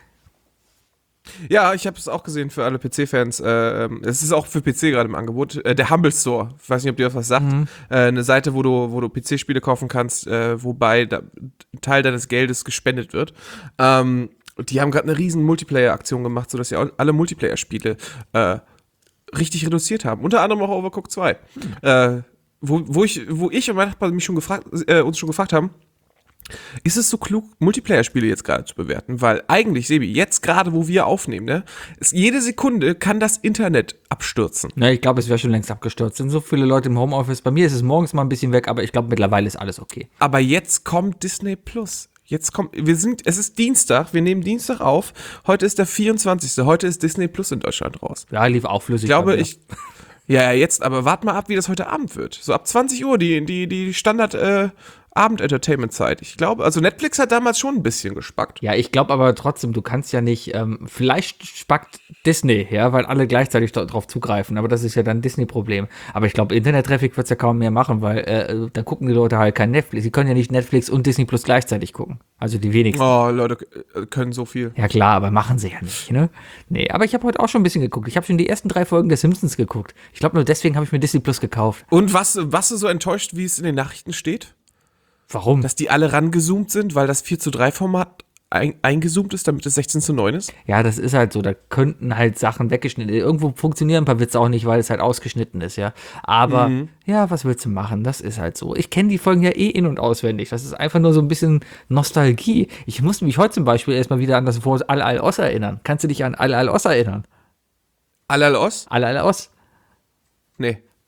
Ja, ich habe es auch gesehen für alle P C-Fans. Äh, es ist auch für P C gerade im Angebot. Äh, der Humble Store, ich weiß nicht, ob dir das was sagt. Mhm. Äh, eine Seite, wo du, wo du P C-Spiele kaufen kannst, äh, wobei da, ein Teil deines Geldes gespendet wird. Ähm, die haben gerade eine riesen Multiplayer-Aktion gemacht, sodass sie auch alle Multiplayer-Spiele äh, richtig reduziert haben. Unter anderem auch Overcooked zwei. Mhm. Äh, wo, wo, ich, wo ich und mein Nachbar mich schon gefragt, äh, uns schon gefragt haben, ist es so klug, Multiplayer-Spiele jetzt gerade zu bewerten? Weil eigentlich, Sebi, jetzt gerade, wo wir aufnehmen, ne, ist, jede Sekunde kann das Internet abstürzen. Na, ich glaube, es wäre schon längst abgestürzt. Es sind so viele Leute im Homeoffice. Bei mir ist es morgens mal ein bisschen weg, aber ich glaube, mittlerweile ist alles okay. Aber jetzt kommt Disney Plus. Jetzt kommt, wir sind, es ist Dienstag, wir nehmen Dienstag auf. Heute ist der vierundzwanzigste Heute ist Disney Plus in Deutschland raus. Ja, lief auch flüssig. Ich glaube, bei mir. ich, ja, ja, jetzt, aber wart mal ab, wie das heute Abend wird. So ab zwanzig Uhr, die, die, die Standard, äh, Abend-Entertainment-Zeit. Ich glaube, also Netflix hat damals schon ein bisschen gespackt. Ja, ich glaube aber trotzdem, du kannst ja nicht, ähm, vielleicht spackt Disney, ja, weil alle gleichzeitig da, drauf zugreifen, aber das ist ja dann ein Disney-Problem. Aber ich glaube, Internet-Traffic wird es ja kaum mehr machen, weil äh, dann gucken die Leute halt kein Netflix. Sie können ja nicht Netflix und Disney Plus gleichzeitig gucken. Also die wenigsten. Oh, Leute äh, können so viel. Ja klar, aber machen sie ja nicht, ne? Nee, aber ich habe heute auch schon ein bisschen geguckt. Ich habe schon die ersten drei Folgen der Simpsons geguckt. Ich glaube, nur deswegen habe ich mir Disney Plus gekauft. Und was, was du so enttäuscht, wie es in den Nachrichten steht? Warum? Dass die alle rangezoomt sind, weil das vier zu drei Format ein, eingezoomt ist, damit es sechzehn zu neun ist? Ja, das ist halt so, da könnten halt Sachen weggeschnitten. Irgendwo funktionieren ein paar Witze auch nicht, weil es halt ausgeschnitten ist, ja. Aber, Mhm. ja, was willst du machen? Das ist halt so. Ich kenne die Folgen ja eh in- und auswendig. Das ist einfach nur so ein bisschen Nostalgie. Ich musste mich heute zum Beispiel erstmal wieder an das Wort Al-Al-Os erinnern. Kannst du dich an Al-Al-Os erinnern? Al-Al-Os? Al-Al-Os? Nee.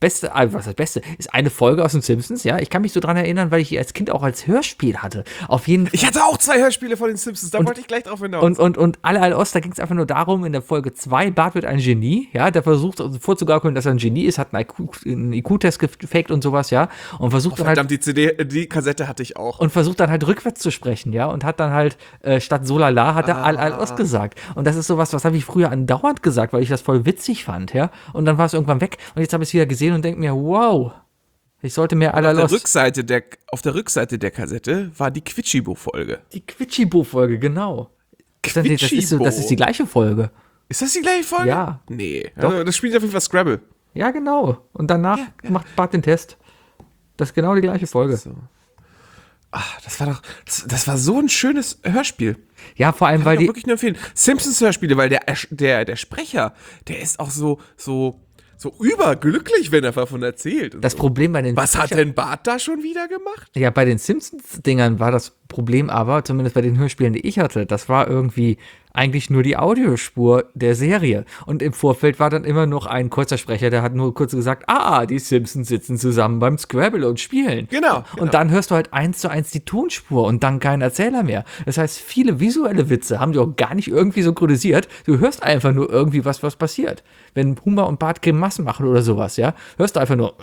Beste, also was das Beste, ist eine Folge aus den Simpsons, ja. Ich kann mich so dran erinnern, weil ich die als Kind auch als Hörspiel hatte. Auf jeden Fall. Ich hatte auch zwei Hörspiele von den Simpsons, da Und- wollte ich gleich drauf hinaus. Und, und, und alle, alle Ost, da ging es einfach nur darum, in der Folge zwei, Bart wird ein Genie, ja, der versucht also vorzugaukeln, dass er ein Genie ist, hat einen I Q einen I Q-Test gefaked und sowas, ja, und versucht dann halt Verdammt, die C D, die Kassette hatte ich auch. und versucht dann halt rückwärts zu sprechen, ja, und hat dann halt äh, statt Solala hat er Al Al Ost gesagt. Und das ist sowas, was habe ich früher andauernd gesagt, weil ich das voll witzig fand, ja. Und dann war es irgendwann weg und jetzt habe ich es wieder gesehen und denke mir, wow, ich sollte mehr Al Al Auf der, Ost. Rückseite der, auf der Rückseite der Kassette war die Quitschibo-Folge. Die Quitschibo-Folge, genau. Das, das, ist so, das ist die gleiche Folge. Ist das die gleiche Folge? Ja. Nee. Doch. Also, das spielt auf jeden Fall Scrabble. Ja, genau. Und danach macht Bart den Test. Das ist genau die gleiche Folge. So. Ach, das war doch, das, das war so ein schönes Hörspiel. Ja, vor allem, Kann weil ich auch die. wirklich nur empfehlen. Simpsons Hörspiele, weil der, der, der Sprecher, der ist auch so, so, so überglücklich, wenn er davon erzählt. und Das so. Problem bei den. Was hat denn Bart da schon wieder gemacht? Ja, bei den Simpsons-Dingern war das Problem aber, zumindest bei den Hörspielen, die ich hatte, das war irgendwie eigentlich nur die Audiospur der Serie. Und im Vorfeld war dann immer noch ein kurzer Sprecher, der hat nur kurz gesagt, ah, die Simpsons sitzen zusammen beim Scrabble und spielen. Genau, genau. Und dann hörst du halt eins zu eins die Tonspur und dann keinen Erzähler mehr. Das heißt, viele visuelle Witze haben die auch gar nicht irgendwie synchronisiert. Du hörst einfach nur irgendwie was, was passiert. Wenn Homer und Bart Grimassen machen oder sowas, ja, hörst du einfach nur,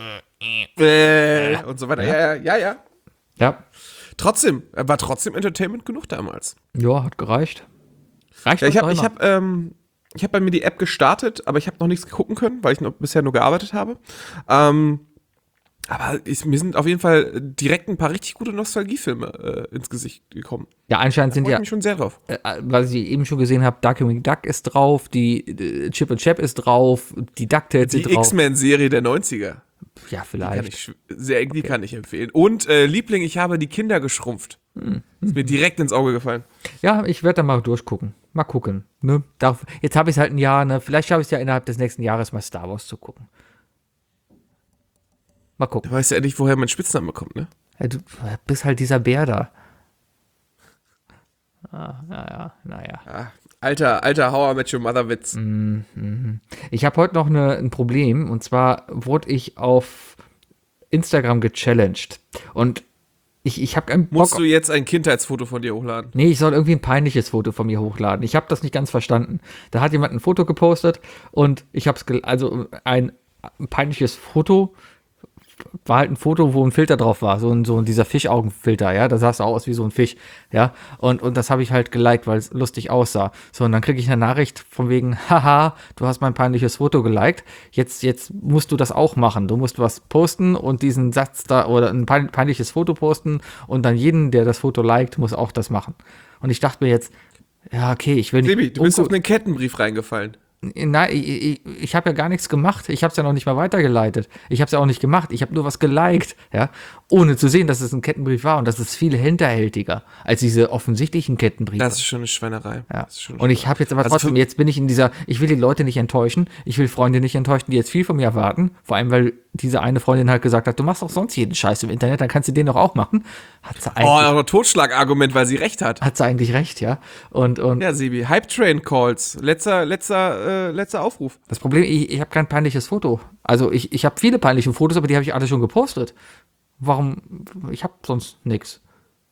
Äh, und so weiter. Ja, ja, ja, ja. ja, Trotzdem, war trotzdem Entertainment genug damals. ja, hat gereicht. Reicht Ja, ich auch habe ich immer. hab, ähm, ich hab bei mir die App gestartet, aber ich habe noch nichts gucken können, weil ich noch, bisher nur gearbeitet habe. Ähm, aber ich, mir sind auf jeden Fall direkt ein paar richtig gute Nostalgiefilme äh, ins Gesicht gekommen. Ja, anscheinend sind Freue ich ja, mich schon sehr drauf. äh, was ich eben schon gesehen habe, Darkwing Duck ist drauf, die äh, Chip und Chap ist drauf, die DuckTales Die sind drauf. X-Men-Serie der neunziger. Ja, Kann vielleicht. ich, schw- sehr, die kann ich empfehlen. Und äh, Liebling, ich habe die Kinder geschrumpft. Hm. Ist mir direkt ins Auge gefallen. Ja, ich werde da mal durchgucken. Mal gucken. Ne? Darf, jetzt habe ich es halt ein Jahr, ne? Vielleicht schaffe ich es ja innerhalb des nächsten Jahres mal Star Wars zu gucken. Mal gucken. Du weißt ja endlich, woher mein Spitzname kommt, ne? Ja, du bist halt dieser Bär da. Ah, naja, naja. Ah, alter, alter How I Met Your Mother Witz. Ich habe heute noch eine, ein Problem und zwar wurde ich auf Instagram gechallenged und ich, ich habe keinen Bock. Musst du jetzt ein Kindheitsfoto von dir hochladen? Nee, ich soll irgendwie ein peinliches Foto von mir hochladen. Ich habe das nicht ganz verstanden. Da hat jemand ein Foto gepostet und ich habe es, also ein, ein peinliches Foto war halt ein Foto, wo ein Filter drauf war, so ein, so ein dieser Fischaugenfilter, ja, da sah es aus wie so ein Fisch, ja, und, und das habe ich halt geliked, weil es lustig aussah. So, und dann kriege ich eine Nachricht von wegen, haha, du hast mein peinliches Foto geliked, jetzt, jetzt musst du das auch machen. Du musst was posten und diesen Satz da, oder ein pein- peinliches Foto posten und dann jeden, der das Foto liked, muss auch das machen. Und ich dachte mir jetzt, ja, okay, ich will nicht. Sebi, du bist unko- auf einen Kettenbrief reingefallen. Nein, ich, ich, ich habe ja gar nichts gemacht. Ich habe es ja noch nicht mal weitergeleitet. Ich habe es ja auch nicht gemacht. Ich habe nur was geliked, ja, ohne zu sehen, dass es ein Kettenbrief war. Und das ist viel hinterhältiger als diese offensichtlichen Kettenbriefe. Das ist schon eine Schweinerei. ja. Das ist schon eine Und ich habe jetzt aber Also trotzdem, für- jetzt bin ich in dieser, ich will die Leute nicht enttäuschen. Ich will Freunde nicht enttäuschen, die jetzt viel von mir erwarten. Vor allem, weil diese eine Freundin halt gesagt hat, du machst doch sonst jeden Scheiß im Internet, dann kannst du den doch auch machen. Hat sie Oh, eigentlich, aber ein Totschlagargument, weil sie recht hat. hat sie eigentlich recht, ja. Und, und Ja, Sebi, Hype Train Calls. Letzter, letzter, äh, letzter Aufruf. das Problem, ich, ich habe kein peinliches Foto. Also ich, ich habe viele peinliche Fotos, aber die habe ich alle schon gepostet. Warum? Ich habe sonst nichts.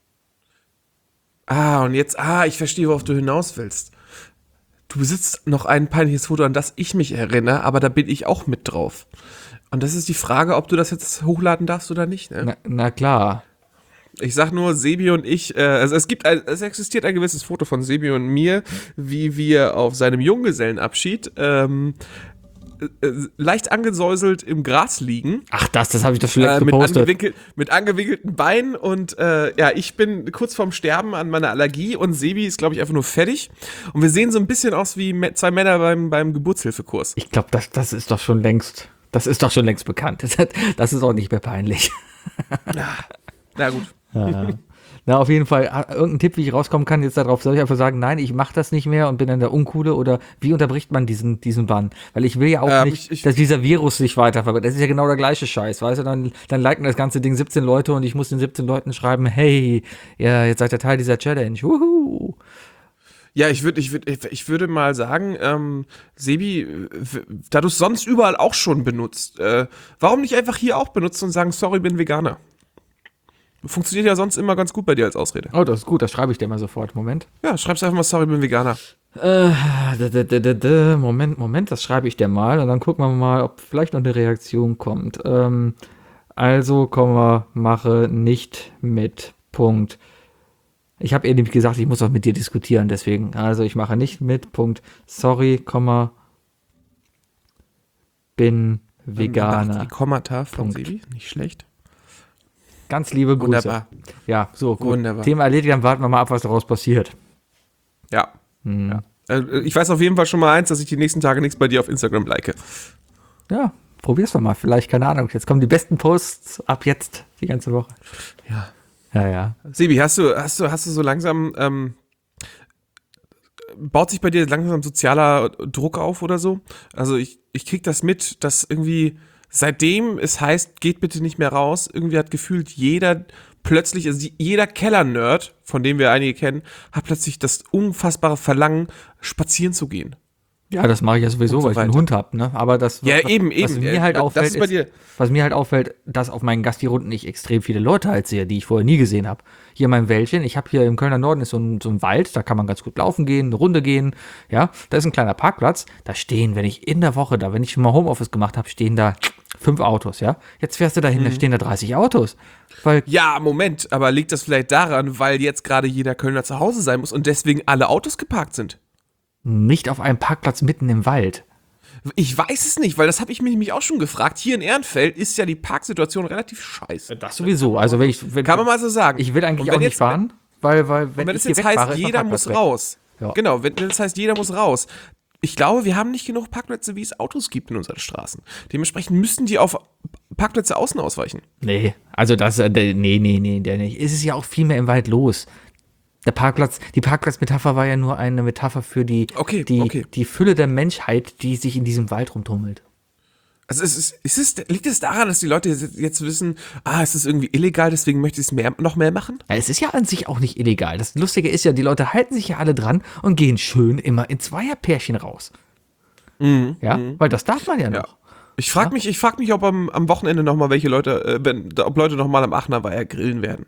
Ah, und jetzt, ah, ich verstehe, worauf du hinaus willst. Du besitzt noch ein peinliches Foto, an das ich mich erinnere, aber da bin ich auch mit drauf. Und das ist die Frage, ob du das jetzt hochladen darfst oder nicht, ne? Na, na klar. Ich sag nur, Sebi und ich, äh, also es gibt, ein, es existiert ein gewisses Foto von Sebi und mir, wie wir auf seinem Junggesellenabschied ähm, äh, leicht angesäuselt im Gras liegen. Ach, das, das habe ich doch schon längst Äh, mit, gepostet. angewinkelt, mit angewinkelten Beinen und äh, ja, ich bin kurz vorm Sterben an meiner Allergie und Sebi ist, glaube ich, einfach nur fertig. Und wir sehen so ein bisschen aus wie me- zwei Männer beim, beim Geburtshilfekurs. Ich glaube, das, das ist doch schon längst, das ist doch schon längst bekannt. Das, das ist auch nicht mehr peinlich. Na gut. Na, auf jeden Fall, ah, irgendein Tipp, wie ich rauskommen kann, jetzt darauf, soll ich einfach sagen, nein, ich mache das nicht mehr und bin dann der Uncoole oder wie unterbricht man diesen, diesen Bann? Weil ich will ja auch Ähm, nicht, ich- ich- dass dieser Virus sich weiterverbreitet. Das ist ja genau der gleiche Scheiß, weißt du? Dann, dann liken das ganze Ding siebzehn Leute und ich muss den siebzehn Leuten schreiben, hey, ja, jetzt seid ihr Teil dieser Challenge. Wuhu. Ja, ich würde ich würd, ich würde mal sagen, ähm, Sebi, w- da du es sonst überall auch schon benutzt, äh, warum nicht einfach hier auch benutzen und sagen, sorry, bin Veganer? Funktioniert ja sonst immer ganz gut bei dir als Ausrede. Oh, das ist gut, das schreibe ich dir mal sofort. Moment. Ja, schreibst einfach mal, sorry, bin Veganer. Äh, d- d- d- d- d- Moment, Moment, das schreibe ich dir mal und dann gucken wir mal, ob vielleicht noch eine Reaktion kommt. Ähm, also, Komma, mache nicht mit, Punkt. Ich habe ihr nämlich gesagt, ich muss auch mit dir diskutieren, deswegen. Also, ich mache nicht mit, Punkt. Sorry, Komma, bin Veganer. Die Kommata von Punkt. Sebi, nicht schlecht. Ganz liebe Grüße. Wunderbar. Ja, so, gut. Wunderbar. Thema erledigt, dann warten wir mal ab, was daraus passiert. Ja. Hm. ja. Äh, Ich weiß auf jeden Fall schon mal eins, dass ich die nächsten Tage nichts bei dir auf Instagram like. Ja, probier's doch mal. Vielleicht, keine Ahnung. Jetzt kommen die besten Posts ab jetzt, die ganze Woche. Ja. Ja, ja. Sebi, hast du, hast du, hast du so langsam, ähm, baut sich bei dir langsam sozialer Druck auf oder so? Also ich, ich krieg das mit, dass irgendwie seitdem es heißt, geht bitte nicht mehr raus, irgendwie hat gefühlt jeder plötzlich, also die, jeder Keller-Nerd, von dem wir einige kennen, hat plötzlich das unfassbare Verlangen, spazieren zu gehen. Ja, das mache ich ja sowieso, Und so weil ich einen weiter. Hund habe, ne? Aber das, Ja, was, eben, was eben. mir Ja, halt das auffällt, ist bei dir. was mir halt auffällt, dass auf meinen Gasti-Runden ich extrem viele Leute halt sehe, die ich vorher nie gesehen habe. Hier mein Wäldchen, ich habe hier im Kölner Norden ist so ein, so ein Wald, da kann man ganz gut laufen gehen, eine Runde gehen, ja. Da ist ein kleiner Parkplatz, da stehen, wenn ich in der Woche da, wenn ich schon mal Homeoffice gemacht habe, stehen da fünf Autos, ja. Jetzt fährst du dahin, Mhm. da stehen da dreißig Autos. Weil Ja, Moment, aber liegt das vielleicht daran, weil jetzt gerade jeder Kölner zu Hause sein muss und deswegen alle Autos geparkt sind? nicht auf einem Parkplatz mitten im Wald. Ich weiß es nicht, weil das habe ich mich nämlich auch schon gefragt. Hier in Ehrenfeld ist ja die Parksituation relativ scheiße. Das sowieso. Also wenn ich, wenn, Kann man mal so sagen. ich will eigentlich Und wenn auch nicht jetzt- fahren, weil, weil wenn Wenn ich es hier jetzt wegfahre, heißt, ist mein jeder Parkplatz muss weg. raus. Ja. Genau, wenn das heißt, jeder muss raus. Ich glaube, wir haben nicht genug Parkplätze, wie es Autos gibt in unseren Straßen. Dementsprechend müssten die auf Parkplätze außen ausweichen. Nee, also das, äh, der- nee, nee, nee, der nicht. Es ist ja auch viel mehr im Wald los. Der Parkplatz, die Parkplatzmetapher war ja nur eine Metapher für die, Okay, die, okay. die Fülle der Menschheit, die sich in diesem Wald rumtummelt. Also ist es, ist es, liegt es daran, dass die Leute jetzt, jetzt wissen, ah, es ist irgendwie illegal, deswegen möchte ich es mehr, noch mehr machen? Ja, es ist ja an sich auch nicht illegal. Das Lustige ist ja, die Leute halten sich ja alle dran und gehen schön immer in Zweierpärchen raus. Ja, weil das darf man ja noch. Ja. Ich frage mich, ich frag mich, ob am, am Wochenende nochmal welche Leute, äh, wenn, ob Leute nochmal am Aachener Weiher grillen werden.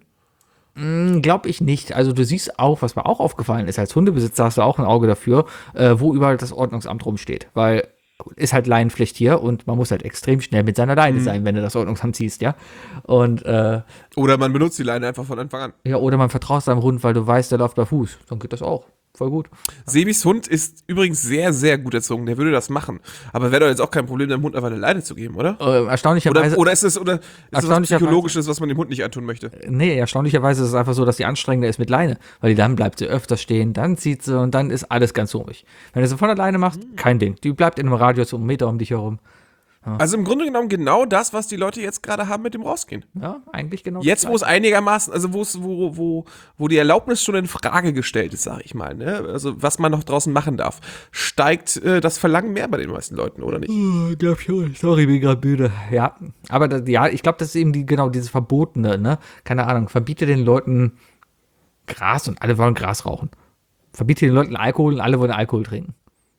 Glaube ich nicht. Also du siehst auch, was mir auch aufgefallen ist, als Hundebesitzer hast du auch ein Auge dafür, äh, wo überall das Ordnungsamt rumsteht. Weil ist halt Leinenpflicht hier und man muss halt extrem schnell mit seiner Leine sein, wenn du das Ordnungsamt siehst, ja. Und äh, Oder man benutzt die Leine einfach von Anfang an. ja, oder man vertraut seinem Hund, weil du weißt, der läuft bei Fuß. Dann geht das auch. Voll gut. Sebis Hund ist übrigens sehr, sehr gut erzogen. Der würde das machen. Aber wäre doch jetzt auch kein Problem, dem Hund einfach eine Leine zu geben, oder? Äh, Oder, erstaunlicherweise, oder ist es oder ist es was Erstaunlicherweise- Psychologisches, was man dem Hund nicht antun möchte? nee, erstaunlicherweise ist es einfach so, dass die anstrengender ist mit Leine, weil die dann bleibt sie öfter stehen, dann zieht sie und dann ist alles ganz ruhig. Wenn du sie von der Leine machst, kein Ding. Die bleibt in einem Radius um einen Meter um dich herum. Also im Grunde genommen genau das, was die Leute jetzt gerade haben mit dem Rausgehen. Ja, eigentlich genau. Jetzt, das wo es einigermaßen, also wo es, wo, wo, wo die Erlaubnis schon in Frage gestellt ist, sag ich mal, ne? Also was man noch draußen machen darf, steigt äh, das Verlangen mehr bei den meisten Leuten, oder nicht? Oh, glaub schon. Sorry, bin gerade müde. Ja, aber das, ja, ich glaube, das ist eben die, genau dieses Verbotene, ne? Keine Ahnung, verbiete den Leuten Gras und alle wollen Gras rauchen. Verbiete den Leuten Alkohol und alle wollen Alkohol trinken.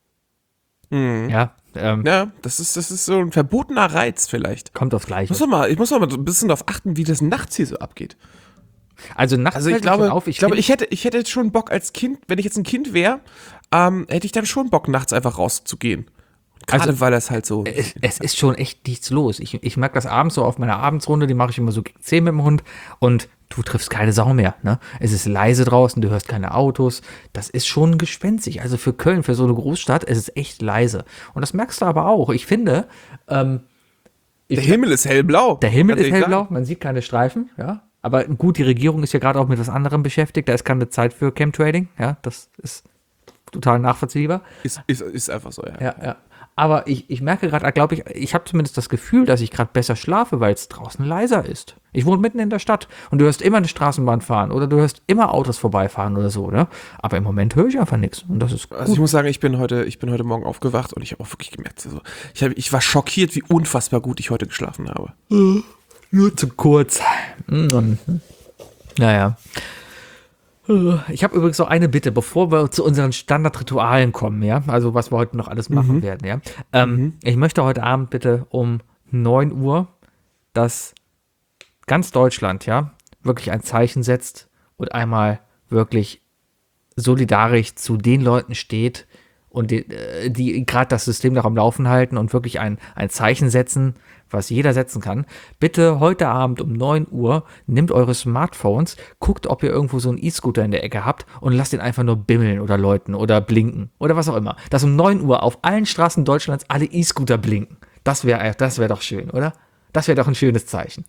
Ja, ähm, Ja, das ist, das ist so ein verbotener Reiz vielleicht. kommt aufs Ich Gleiche. muss doch mal, ich muss doch mal so ein bisschen darauf achten, wie das nachts hier so abgeht. Also nachts Also ich fällt mir schon glaube, auf, ich, glaube find- ich, hätte, ich hätte jetzt schon Bock als Kind, wenn ich jetzt ein Kind wäre, ähm, hätte ich dann schon Bock, nachts einfach rauszugehen. Gerade Also, weil das halt so. es, es ist schon echt nichts los. Ich, ich merke das abends so auf meiner Abendsrunde, die mache ich immer so gegen zehn mit dem Hund und du triffst keine Sau mehr. Ne? Es ist leise draußen, du hörst keine Autos. Das ist schon gespenstig. Also für Köln, für so eine Großstadt, es ist echt leise. Und das merkst du aber auch. Ich finde, ähm, ich, Der Himmel ist hellblau. der Himmel Ganz ist ehrlich hellblau, sagen. man sieht keine Streifen, ja. Aber gut, die Regierung ist ja gerade auch mit was anderem beschäftigt. Da ist keine Zeit für Chemtrading, ja. Das ist total nachvollziehbar. Ist, ist, ist einfach so, ja. Ja, ja. Aber ich, ich merke gerade, glaube ich, ich habe zumindest das Gefühl, dass ich gerade besser schlafe, weil es draußen leiser ist. Ich wohne mitten in der Stadt und du hörst immer eine Straßenbahn fahren oder du hörst immer Autos vorbeifahren oder so, ne? Aber im Moment höre ich einfach nichts und das ist gut. Also ich muss sagen, ich bin heute, ich bin heute Morgen aufgewacht und ich habe auch wirklich gemerkt, also ich, hab, ich war schockiert, wie unfassbar gut ich heute geschlafen habe. Nur zu kurz. Mhm. Naja. Ich habe übrigens noch eine Bitte, bevor wir zu unseren Standardritualen kommen, ja, also was wir heute noch alles machen Mhm. werden, ja. Ähm, Mhm. Ich möchte heute Abend bitte um neun Uhr, dass ganz Deutschland, ja, wirklich ein Zeichen setzt und einmal wirklich solidarisch zu den Leuten steht und die, äh, die gerade das System noch am Laufen halten und wirklich ein, ein Zeichen setzen, was jeder setzen kann. Bitte heute Abend um neun Uhr nehmt eure Smartphones, guckt, ob ihr irgendwo so einen E-Scooter in der Ecke habt und lasst ihn einfach nur bimmeln oder läuten oder blinken oder was auch immer. Dass um neun Uhr auf allen Straßen Deutschlands alle E-Scooter blinken. Das wäre das wär doch schön, oder? Das wäre doch ein schönes Zeichen.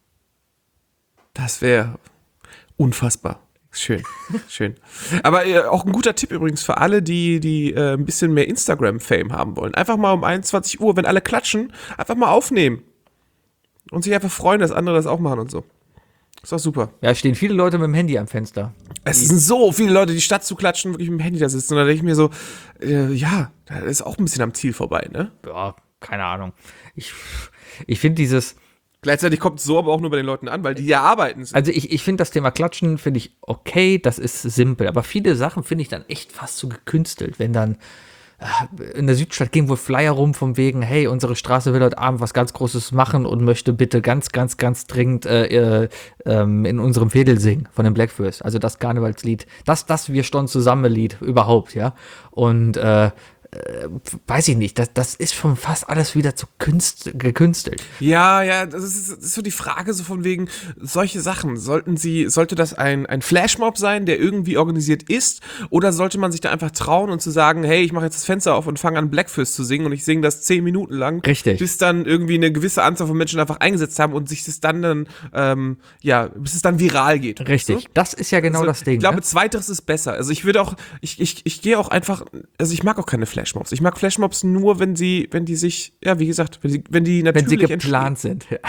Das wäre unfassbar. Schön, schön. Aber äh, auch ein guter Tipp übrigens für alle, die, die äh, ein bisschen mehr Instagram-Fame haben wollen. Einfach mal um einundzwanzig Uhr, wenn alle klatschen, einfach mal aufnehmen. Und sich einfach freuen, dass andere das auch machen und so. Ist doch super. Ja, es stehen viele Leute mit dem Handy am Fenster. Es sind so viele Leute, die statt zu klatschen, wirklich mit dem Handy da sitzen. Und da denke ich mir so, äh, ja, das ist auch ein bisschen am Ziel vorbei, ne? Ja, keine Ahnung. Ich, ich finde dieses, Gleichzeitig kommt es so aber auch nur bei den Leuten an, weil die ja arbeiten. also ich, ich finde das Thema Klatschen, finde ich okay, das ist simpel. Aber viele Sachen finde ich dann echt fast so gekünstelt, wenn dann äh, in der Südstadt gehen wohl Flyer rum vom wegen, hey, unsere Straße will heute Abend was ganz Großes machen und möchte bitte ganz, ganz, ganz dringend äh, äh, ähm, in unserem Fädel singen von den Blackfurs. Also das Karnevalslied, das, das Wir stehen zusammen Lied überhaupt, ja. Und äh, äh, weiß ich nicht, das, das ist schon fast alles wieder zu künst, gekünstelt. Ja, ja, das ist, das ist so die Frage so von wegen, solche Sachen, sollten sie, sollte das ein, ein Flashmob sein, der irgendwie organisiert ist, oder sollte man sich da einfach trauen und zu sagen, hey, ich mache jetzt das Fenster auf und fange an Blackfist zu singen und ich singe das zehn Minuten lang, Richtig. bis dann irgendwie eine gewisse Anzahl von Menschen einfach eingesetzt haben und sich das dann dann, ähm, ja, bis es dann viral geht. Richtig, weißt du? das ist ja genau Also, das Ding. Ich glaube, ne? zweiteres ist besser. Also ich würde auch, ich, ich, ich gehe auch einfach, also ich mag auch keine Flashmobs. Ich mag Flashmobs nur, wenn sie, wenn die sich, ja, wie gesagt, wenn die, wenn die Wenn natürlich sie geplant sind. Ja.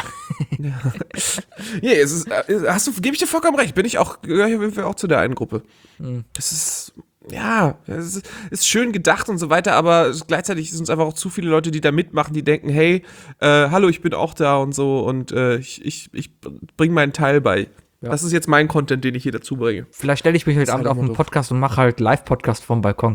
Ja, es ist, äh, hast du, gebe ich dir vollkommen recht, bin ich auch, gehöre ich auf jeden Fall auch zu der einen Gruppe. Mhm. Das ist, ja, es ist, ist schön gedacht und so weiter, aber es, gleichzeitig sind es einfach auch zu viele Leute, die da mitmachen, die denken, hey, äh, hallo, ich bin auch da und so und äh, ich, ich, ich bringe meinen Teil bei. Ja. Das ist jetzt mein Content, den ich hier dazu bringe. Vielleicht stelle ich mich heute Das ist Abend halt auf einen immer so. Podcast und mache halt Live-Podcast vom Balkon.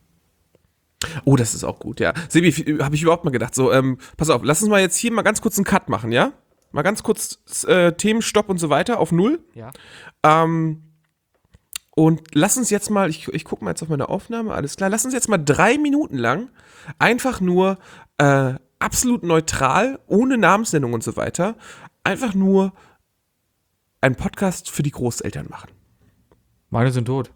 Oh, das ist auch gut, ja. Sebi, habe ich überhaupt mal gedacht, so, ähm, pass auf, lass uns mal jetzt hier mal ganz kurz einen Cut machen, ja? Mal ganz kurz äh, Themenstopp und so weiter auf Null. Ja. Ähm, und lass uns jetzt mal, ich, ich gucke mal jetzt auf meine Aufnahme, alles klar, lass uns jetzt mal drei Minuten lang einfach nur äh, absolut neutral, ohne Namensnennung und so weiter, einfach nur einen Podcast für die Großeltern machen. Meine sind tot.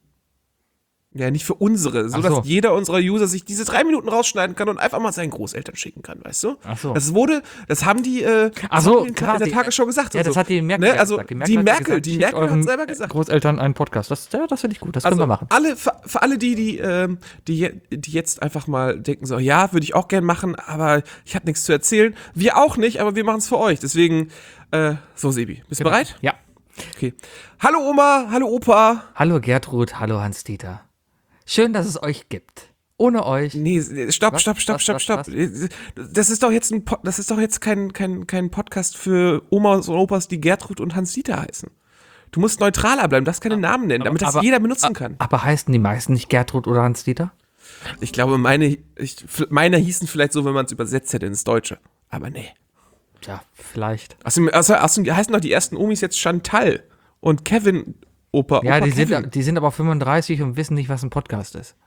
Ja, nicht für unsere, so Ach so. dass jeder unserer User sich diese drei Minuten rausschneiden kann und einfach mal seinen Großeltern schicken kann, weißt du? Ach so. Das wurde, das haben die, äh, Ach das so, haben die in klar, der die- Tagesschau gesagt. Ja, und das so. hat die Merkel Ne? Also gesagt. die hat Merkel, gesagt, die schickt Merkel euren hat selber gesagt. Großeltern einen Podcast. Das, ja, das finde ich gut. Das können Also wir machen. alle, für, für alle die, die, ähm, die, je- die jetzt einfach mal denken so, ja, würde ich auch gern machen, aber ich habe nichts zu erzählen. Wir auch nicht, aber wir machen es für euch. Deswegen, äh, so Sebi, bist du bereit? Ja. Okay. Hallo Oma, hallo Opa. Hallo Gertrud, hallo Hans-Dieter. Schön, dass es euch gibt. Ohne euch. Nee, stopp, Was? stopp, stopp, Was, stopp, was, stopp. was? Das ist doch jetzt ein, Po- das ist doch jetzt kein, kein, kein Podcast für Omas und Opas, die Gertrud und Hans-Dieter heißen. Du musst neutraler bleiben, darfst keine Namen nennen, damit das aber- jeder benutzen kann. Aber heißen die meisten nicht Gertrud oder Hans-Dieter? Ich glaube, meine, ich, meine hießen vielleicht so, wenn man es übersetzt hätte ins Deutsche. Aber nee. Tja, vielleicht. Außerdem, außerdem, außerdem heißen doch die ersten Omis jetzt Chantal und Kevin, Opa. Ja, Opa die Kevin. sind, die sind aber fünfunddreißig und wissen nicht, was ein Podcast ist.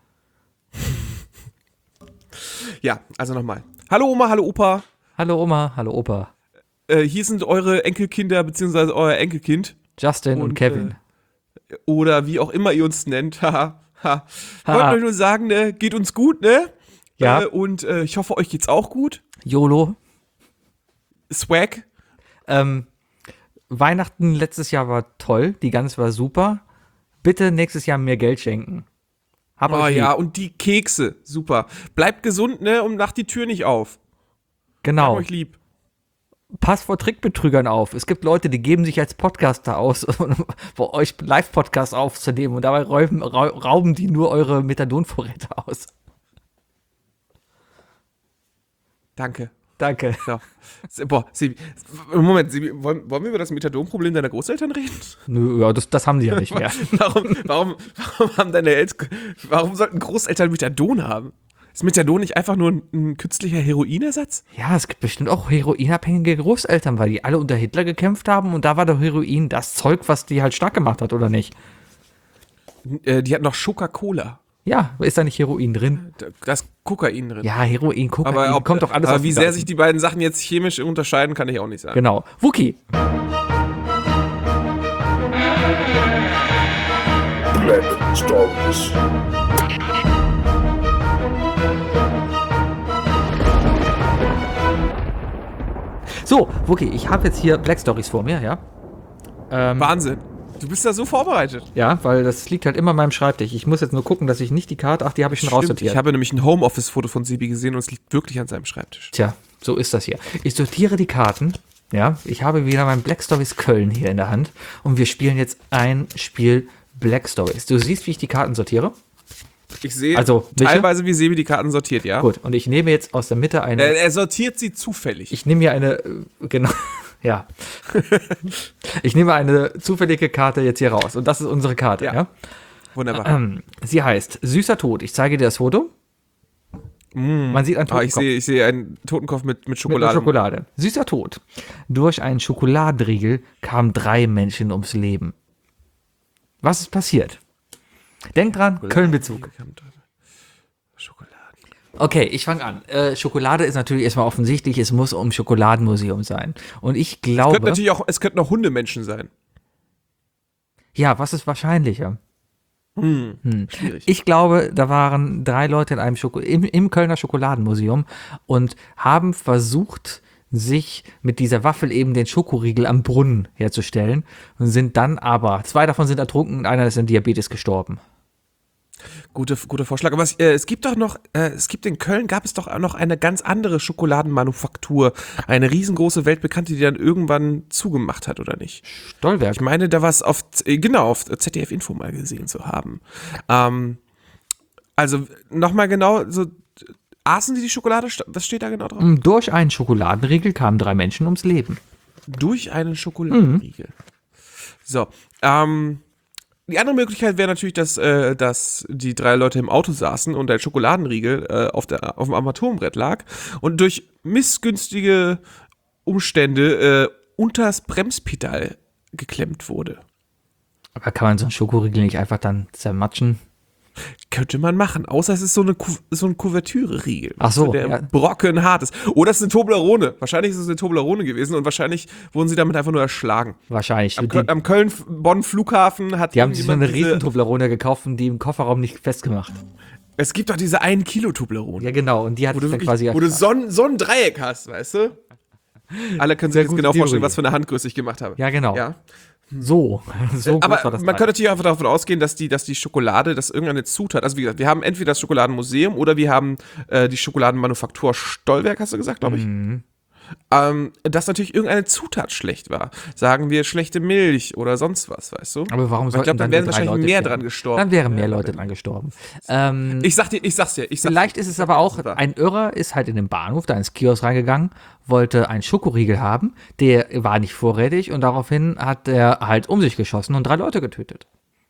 Ja, also nochmal. Hallo Oma, hallo Opa. Hallo Oma, hallo Opa. Äh, hier sind eure Enkelkinder, beziehungsweise euer Enkelkind. Justin und, Und, Kevin. Oder wie auch immer ihr uns nennt. Haha. ha. Ich Ha. wollte euch nur sagen, ne, geht uns gut, ne? Ja. Äh, und äh, ich hoffe, euch geht's auch gut. YOLO. Swag. Ähm, Weihnachten letztes Jahr war toll. Die Gans war super. Bitte nächstes Jahr mehr Geld schenken. Hab Oh euch lieb. ja, und die Kekse. Super. Bleibt gesund, ne? Und macht die Tür nicht auf. Hab Genau. euch lieb. Passt vor Trickbetrügern auf. Es gibt Leute, die geben sich als Podcaster aus, um euch Live-Podcasts aufzunehmen und dabei räuben, rau- rauben die nur eure Methadonvorräte aus. Danke. Danke. So. Boah, Sebi, Moment, Sebi, wollen, wollen wir über das Methadon-Problem deiner Großeltern reden? Nö, ja, das, das haben die ja nicht mehr. Warum, warum, warum haben deine Eltern, warum sollten Großeltern Methadon haben? Ist Methadon nicht einfach nur ein, ein künstlicher Heroinersatz? Ja, es gibt bestimmt auch heroinabhängige Großeltern, weil die alle unter Hitler gekämpft haben und da war doch Heroin das Zeug, was die halt stark gemacht hat, oder nicht? Äh, die hatten noch Coca-Cola. Ja, ist da nicht Heroin drin? Da ist Kokain drin. Ja, Heroin, Kokain, aber ob, kommt doch alles aber aus wie dem sehr Ganzen. sich die beiden Sachen jetzt chemisch unterscheiden, kann ich auch nicht sagen. Genau. Wookie. Black Stories. So, Wookie, ich habe jetzt hier Black Stories vor mir, ja? Ähm, Wahnsinn. Du bist da so vorbereitet. ja, weil das liegt halt immer an meinem Schreibtisch. Ich muss jetzt nur gucken, dass ich nicht die Karte, ach, die habe ich schon Stimmt, raussortiert. ich habe nämlich ein Homeoffice-Foto von Sebi gesehen und es liegt wirklich an seinem Schreibtisch. Tja, so ist das hier. Ich sortiere die Karten. Ja, ich habe wieder mein Black Stories Köln hier in der Hand und wir spielen jetzt ein Spiel Black Stories. Du siehst, wie ich die Karten sortiere? Ich sehe Also, welche? teilweise, wie Sebi die Karten sortiert, ja. Gut, und ich nehme jetzt aus der Mitte eine. Er, er sortiert sie zufällig. Ich nehme hier eine, äh, genau, ja. Ich nehme eine zufällige Karte jetzt hier raus und das ist unsere Karte, ja. Ja. Wunderbar. Ähm, sie heißt Süßer Tod. Ich zeige dir das Foto. Man sieht einen Ah, ich Totenkopf. sehe ich sehe einen Totenkopf mit, mit Mit Schokolade. einer Schokolade. Süßer Tod. Durch einen Schokoladenriegel kamen drei Menschen ums Leben. Was ist passiert? Denk dran, Köln-Bezug. Schokolade. Okay, ich fange an. Äh, Schokolade ist natürlich erstmal offensichtlich, es muss um Schokoladenmuseum sein. Und ich glaube. Könnte natürlich auch, es könnten auch Hundemenschen sein. Ja, was ist wahrscheinlicher? Schwierig. Ich glaube, da waren drei Leute in einem Schoko im, im Kölner Schokoladenmuseum und haben versucht, sich mit dieser Waffel eben den Schokoriegel am Brunnen herzustellen und sind dann aber, zwei davon sind ertrunken und einer ist an Diabetes gestorben. Gute, guter Vorschlag. Aber es, äh, es gibt doch noch, äh, es gibt in Köln, gab es doch auch noch eine ganz andere Schokoladenmanufaktur. Eine riesengroße weltbekannte, die dann irgendwann zugemacht hat, oder nicht? Stollwerk. Ich meine, da war es auf, äh, genau, auf Z D F-Info mal gesehen zu haben. Ähm, also, nochmal genau, so, aßen die die Schokolade? Was steht da genau drauf? Durch einen Schokoladenriegel kamen drei Menschen ums Leben. Durch einen Schokoladenriegel. So, ähm, die andere Möglichkeit wäre natürlich, dass, äh, dass die drei Leute im Auto saßen und ein Schokoladenriegel äh, auf, der, auf dem Armaturenbrett lag und durch missgünstige Umstände äh, unters Bremspedal geklemmt wurde. Aber kann man so einen Schokoriegel nicht einfach dann zermatschen? Könnte man machen, außer es ist so, eine Ku- so ein Kuvertüre-Riegel. Ach so, der ja. brockenhart ist. Oder es ist eine Toblerone. Wahrscheinlich ist es eine Toblerone gewesen und wahrscheinlich wurden sie damit einfach nur erschlagen. Wahrscheinlich. Am, Die, Köl- am Köln-Bonn-Flughafen hat die haben sich so eine irgendjemand diese- riesen Toblerone gekauft und die im Kofferraum nicht festgemacht. Es gibt doch diese ein Kilo Toblerone. Ja, genau. Und die hat Wo du, dann wirklich, quasi. wo du so ein, so ein Dreieck hast, weißt du? Alle können sich jetzt gute genau vorstellen, Theorie. was für eine Handgröße ich gemacht habe. Ja, genau. Ja. So. so groß Aber war das man Teil. könnte natürlich einfach davon ausgehen, dass die, dass die Schokolade, dass irgendeine Zutat, also wie gesagt, wir haben entweder das Schokoladenmuseum oder wir haben äh, die Schokoladenmanufaktur Stollwerk, hast du gesagt, glaube ich. Mhm. Ähm, dass natürlich irgendeine Zutat schlecht war. Sagen wir schlechte Milch oder sonst was, weißt du? Aber warum ich sollten glaube, dann dann die wären drei wahrscheinlich Leute mehr sterben? dran gestorben. Dann wären mehr Leute dran gestorben. Ähm, Ich sag dir, ich sag's dir, ich sag's Vielleicht ist es aber auch, ein Irrer ist halt in den Bahnhof, da ins Kiosk reingegangen, wollte einen Schokoriegel haben, der war nicht vorrätig und daraufhin hat er halt um sich geschossen und drei Leute getötet.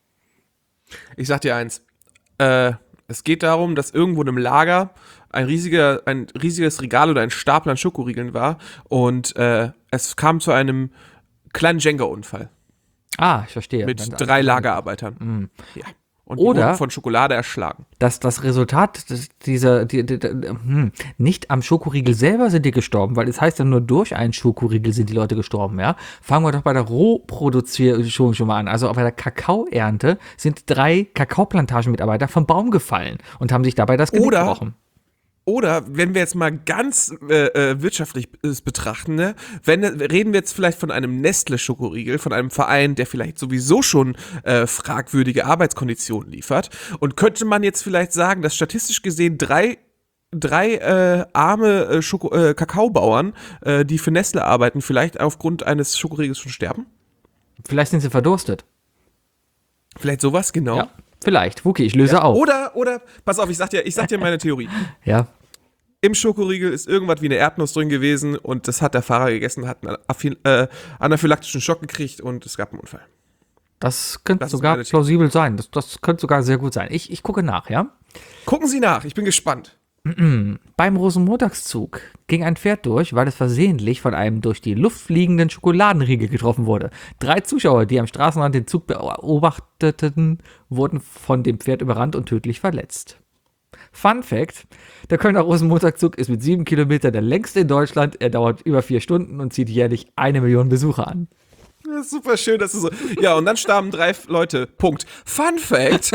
Ich sag dir eins. Äh, es geht darum, dass irgendwo in einem Lager ein, riesiger, ein riesiges Regal oder ein Stapel an Schokoriegeln war und äh, es kam zu einem kleinen Jenga-Unfall Ah, ich verstehe. mit Dann- drei Lagerarbeitern. Ja. Und die Oder- wurden von Schokolade erschlagen. Dass das Resultat des- dieser, die, die, die, hm, nicht am Schokoriegel selber sind die gestorben, weil es heißt ja nur durch einen Schokoriegel sind die Leute gestorben, ja. Fangen wir doch bei der Rohproduzierung schon mal an. Also bei der Kakaoernte sind drei Kakaoplantagenmitarbeiter vom Baum gefallen und haben sich dabei das Genick Oder- gebrochen. Oder, wenn wir jetzt mal ganz äh, äh, wirtschaftlich es betrachten, ne, wenn, reden wir jetzt vielleicht von einem Nestle-Schokoriegel, von einem Verein, der vielleicht sowieso schon äh, fragwürdige Arbeitskonditionen liefert. Und könnte man jetzt vielleicht sagen, dass statistisch gesehen drei, drei äh, arme äh, Schoko äh, Kakaobauern, äh, die für Nestle arbeiten, vielleicht aufgrund eines Schokoriegels schon sterben? Vielleicht sind sie verdurstet. Vielleicht sowas, genau. Ja, vielleicht. Wookie, ich löse auf. Oder, oder, pass auf, ich sag dir, ich sag dir meine Theorie. Ja. im Schokoriegel ist irgendwas wie eine Erdnuss drin gewesen und das hat der Fahrer gegessen, hat einen Affi- äh, anaphylaktischen Schock gekriegt und es gab einen Unfall. Das könnte Das ist sogar meine Theorie. plausibel sein. Das, das könnte sogar sehr gut sein. Ich, ich gucke nach, ja? Gucken Sie nach, ich bin gespannt. Beim Rosenmontagszug ging ein Pferd durch, weil es versehentlich von einem durch die Luft fliegenden Schokoladenriegel getroffen wurde. Drei Zuschauer, die am Straßenrand den Zug beobachteten, wurden von dem Pferd überrannt und tödlich verletzt. Fun Fact: Der Kölner Rosenmontagszug ist mit sieben Kilometern der längste in Deutschland. Er dauert über vier Stunden und zieht jährlich eine Million Besucher an. Das ist super schön, dass du so. Ja, und dann starben drei Leute. Punkt. Fun Fact.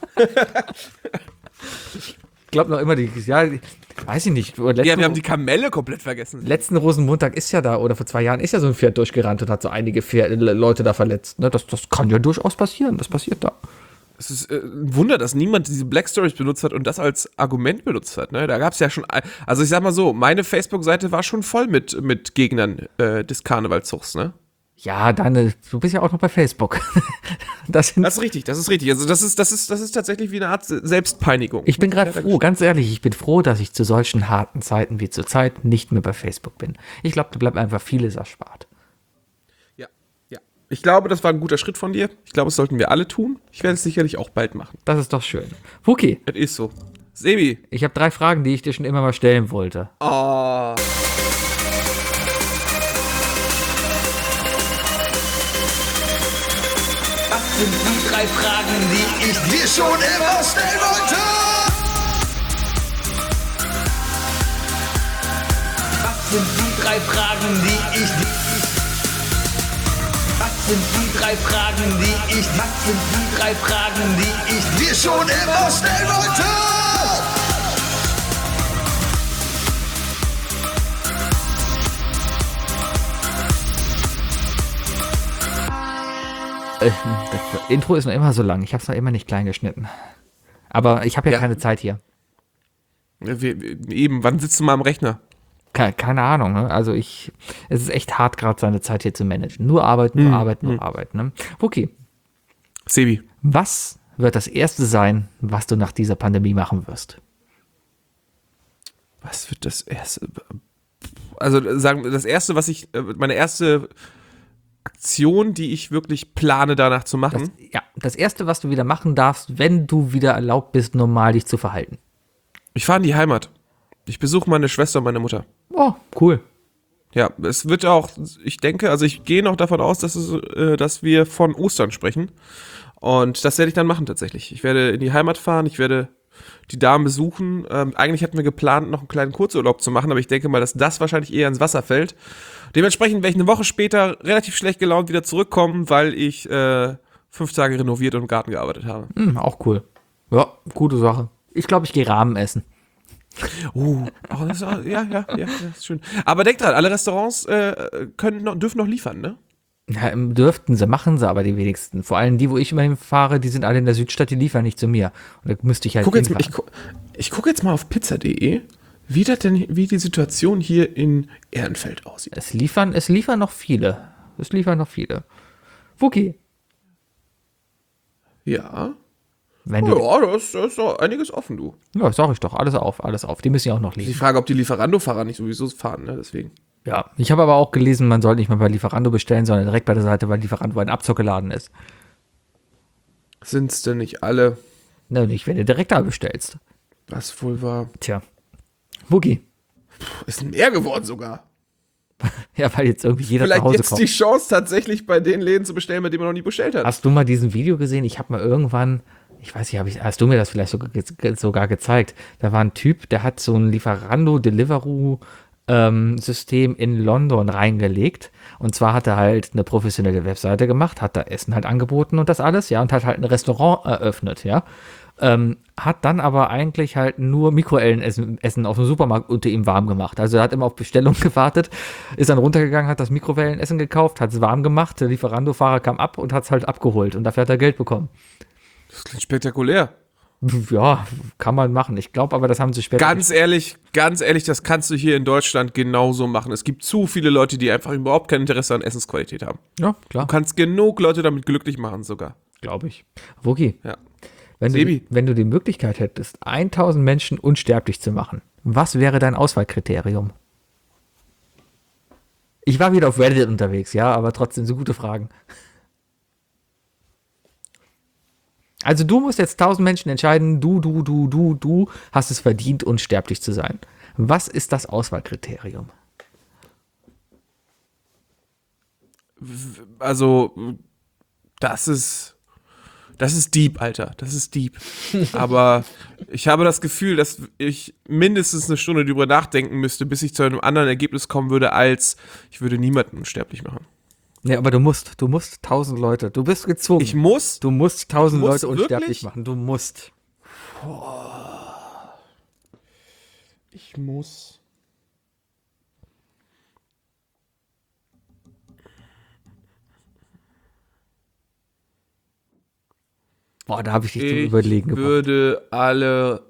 Ich glaube noch immer, die, ja, die, weiß ich nicht. Letzten, Ja, wir haben die Kamelle komplett vergessen. letzten Rosenmontag ist ja da, oder vor zwei Jahren ist ja so ein Pferd durchgerannt und hat so einige Pferde, Leute da verletzt. Ne? Das, das kann ja durchaus passieren. Das passiert da. Es ist äh, ein Wunder, dass niemand diese Black Stories benutzt hat und das als Argument benutzt hat. Ne? Da gab es ja schon, also ich sag mal so, meine Facebook-Seite war schon voll mit, mit Gegnern äh, des Karnevalzugs, ne? Ja, deine, du bist ja auch noch bei Facebook. Das sind, Das ist richtig, das ist richtig. Also das ist, das ist, das ist tatsächlich wie eine Art Selbstpeinigung. ich bin gerade froh, ganz ehrlich, ich bin froh, dass ich zu solchen harten Zeiten wie zurzeit nicht mehr bei Facebook bin. Ich glaube, da bleibt einfach vieles erspart. Ja, ja. Ich glaube, das war ein guter Schritt von dir. Ich glaube, das sollten wir alle tun. Ich werde es sicherlich auch bald machen. Das ist doch schön. Wookie, Das ist so. Sebi. ich habe drei Fragen, die ich dir schon immer mal stellen wollte. Oh. Was sind die drei Fragen, die ich dir schon immer stellen wollte? Was sind die drei Fragen, die ich Was sind die drei Fragen, die ich Was sind die drei Fragen, die ich dir schon immer stellen wollte? Äh, das Intro ist noch immer so lang. Ich habe es noch immer nicht klein geschnitten. Aber ich habe ja, Ja. keine Zeit hier. Wir, wir, eben, wann sitzt du mal am Rechner? Keine, keine Ahnung. Ne? Also ich, es ist echt hart, gerade seine Zeit hier zu managen. Nur arbeiten, nur arbeiten, nur arbeiten. Ne? Okay. Sebi. Was wird das Erste sein, was du nach dieser Pandemie machen wirst? Was wird das erste? Also sagen wir, das erste, was ich, äh, meine erste Aktion, die ich wirklich plane, danach zu Das, machen. ja, das Erste, was du wieder machen darfst, wenn du wieder erlaubt bist, normal dich zu verhalten. Ich fahre in die Heimat. Ich besuche meine Schwester und meine Mutter. Oh, cool. Ja, es wird auch, ich denke, also ich gehe noch davon aus, dass, es, äh, dass wir von Ostern sprechen. Und das werde ich dann machen tatsächlich. Ich werde in die Heimat fahren, ich werde die Damen besuchen. Ähm, eigentlich hatten wir geplant, noch einen kleinen Kurzurlaub zu machen, aber ich denke mal, dass das wahrscheinlich eher ins Wasser fällt. Dementsprechend werde ich eine Woche später relativ schlecht gelaunt wieder zurückkommen, weil ich äh, fünf Tage renoviert und im Garten gearbeitet habe. Hm, auch cool. Ja, gute Sache. Ich glaube, ich gehe Rahmen essen. Uh, oh, das ist, auch- ja, ja, ja, das ist schön. Aber denk dran, alle Restaurants äh, können noch, dürfen noch liefern, ne? Ja, ähm, dürften sie, machen sie aber die wenigsten. Vor allem die, wo ich immer hinfahre, die sind alle in der Südstadt, die liefern nicht zu mir. Und da müsste ich halt Guck jetzt, mal- hinfahren. ich, gu, ich gucke jetzt mal auf pizza punkt de, wie, das denn, wie die Situation hier in Ehrenfeld aussieht. Es liefern, es liefern noch viele. Es liefern noch viele. Wookie, Ja. wenn du, Ja, da ist, da ist doch einiges offen, du. ja, sag ich doch, alles auf, alles auf. Die müssen ja auch noch Die liefern. Frage, ob die Lieferando-Fahrer nicht sowieso fahren, ne? Deswegen. Ja, ich habe aber auch gelesen, man soll nicht mal bei Lieferando bestellen, sondern direkt bei der Seite, weil Lieferando ein Abzockeladen ist. Sind's denn nicht alle, Na, nicht, wenn du direkt da bestellst. was wohl war? Tja. Wookie, Puh, ist mehr geworden sogar. ja, weil jetzt irgendwie jeder zu Vielleicht Hause jetzt kommt. die Chance, tatsächlich bei den Läden zu bestellen, bei denen man noch nie bestellt hat. Hast du mal diesen Video gesehen? Ich habe mal irgendwann, ich weiß nicht, hab ich, hast du mir das vielleicht sogar, ge- sogar gezeigt? Da war ein Typ, der hat so ein Lieferando Deliveroo ähm, System in London reingelegt. Und zwar hat er halt eine professionelle Webseite gemacht, hat da Essen halt angeboten und das alles, ja, und hat halt ein Restaurant eröffnet, ja. Ähm, hat dann aber eigentlich halt nur Mikrowellenessen Essen aus dem Supermarkt unter ihm warm gemacht. Also er hat immer auf Bestellung gewartet, ist dann runtergegangen, hat das Mikrowellenessen gekauft, hat es warm gemacht, der Lieferando-Fahrer kam ab und hat es halt abgeholt und dafür hat er Geld bekommen. Das klingt spektakulär. Ja, kann man machen. Ich glaube aber, das haben sie später. Ganz ehrlich, ganz ehrlich, das kannst du hier in Deutschland genauso machen. Es gibt zu viele Leute, die einfach überhaupt kein Interesse an Essensqualität haben. Ja, klar, Du kannst genug Leute damit glücklich machen sogar. glaube ich. Wookie, Ja. wenn du, Sebi. wenn du die Möglichkeit hättest, tausend Menschen unsterblich zu machen, Was wäre dein Auswahlkriterium? Ich war wieder auf Reddit unterwegs, ja, aber trotzdem so gute Fragen. Also du musst jetzt tausend Menschen entscheiden, du, du, du, du, du hast es verdient, unsterblich zu sein. Was ist das Auswahlkriterium? Also, das ist, das ist deep, Alter, das ist deep. Aber ich habe das Gefühl, dass ich mindestens eine Stunde darüber nachdenken müsste, bis ich zu einem anderen Ergebnis kommen würde, als ich würde niemanden unsterblich machen. Nee, aber du musst, du musst tausend Leute, du bist gezwungen. Ich muss? Du musst tausend Muss, Leute unsterblich wirklich? machen, du musst. Ich muss. Boah, da habe ich dich zum Ich Überlegen gebracht. würde alle.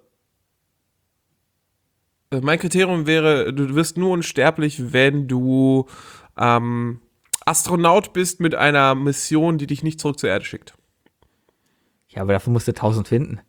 Äh, Mein Kriterium wäre, du wirst nur unsterblich, wenn du ähm, Astronaut bist mit einer Mission, die dich nicht zurück zur Erde schickt. Ja, aber dafür musst du tausend finden.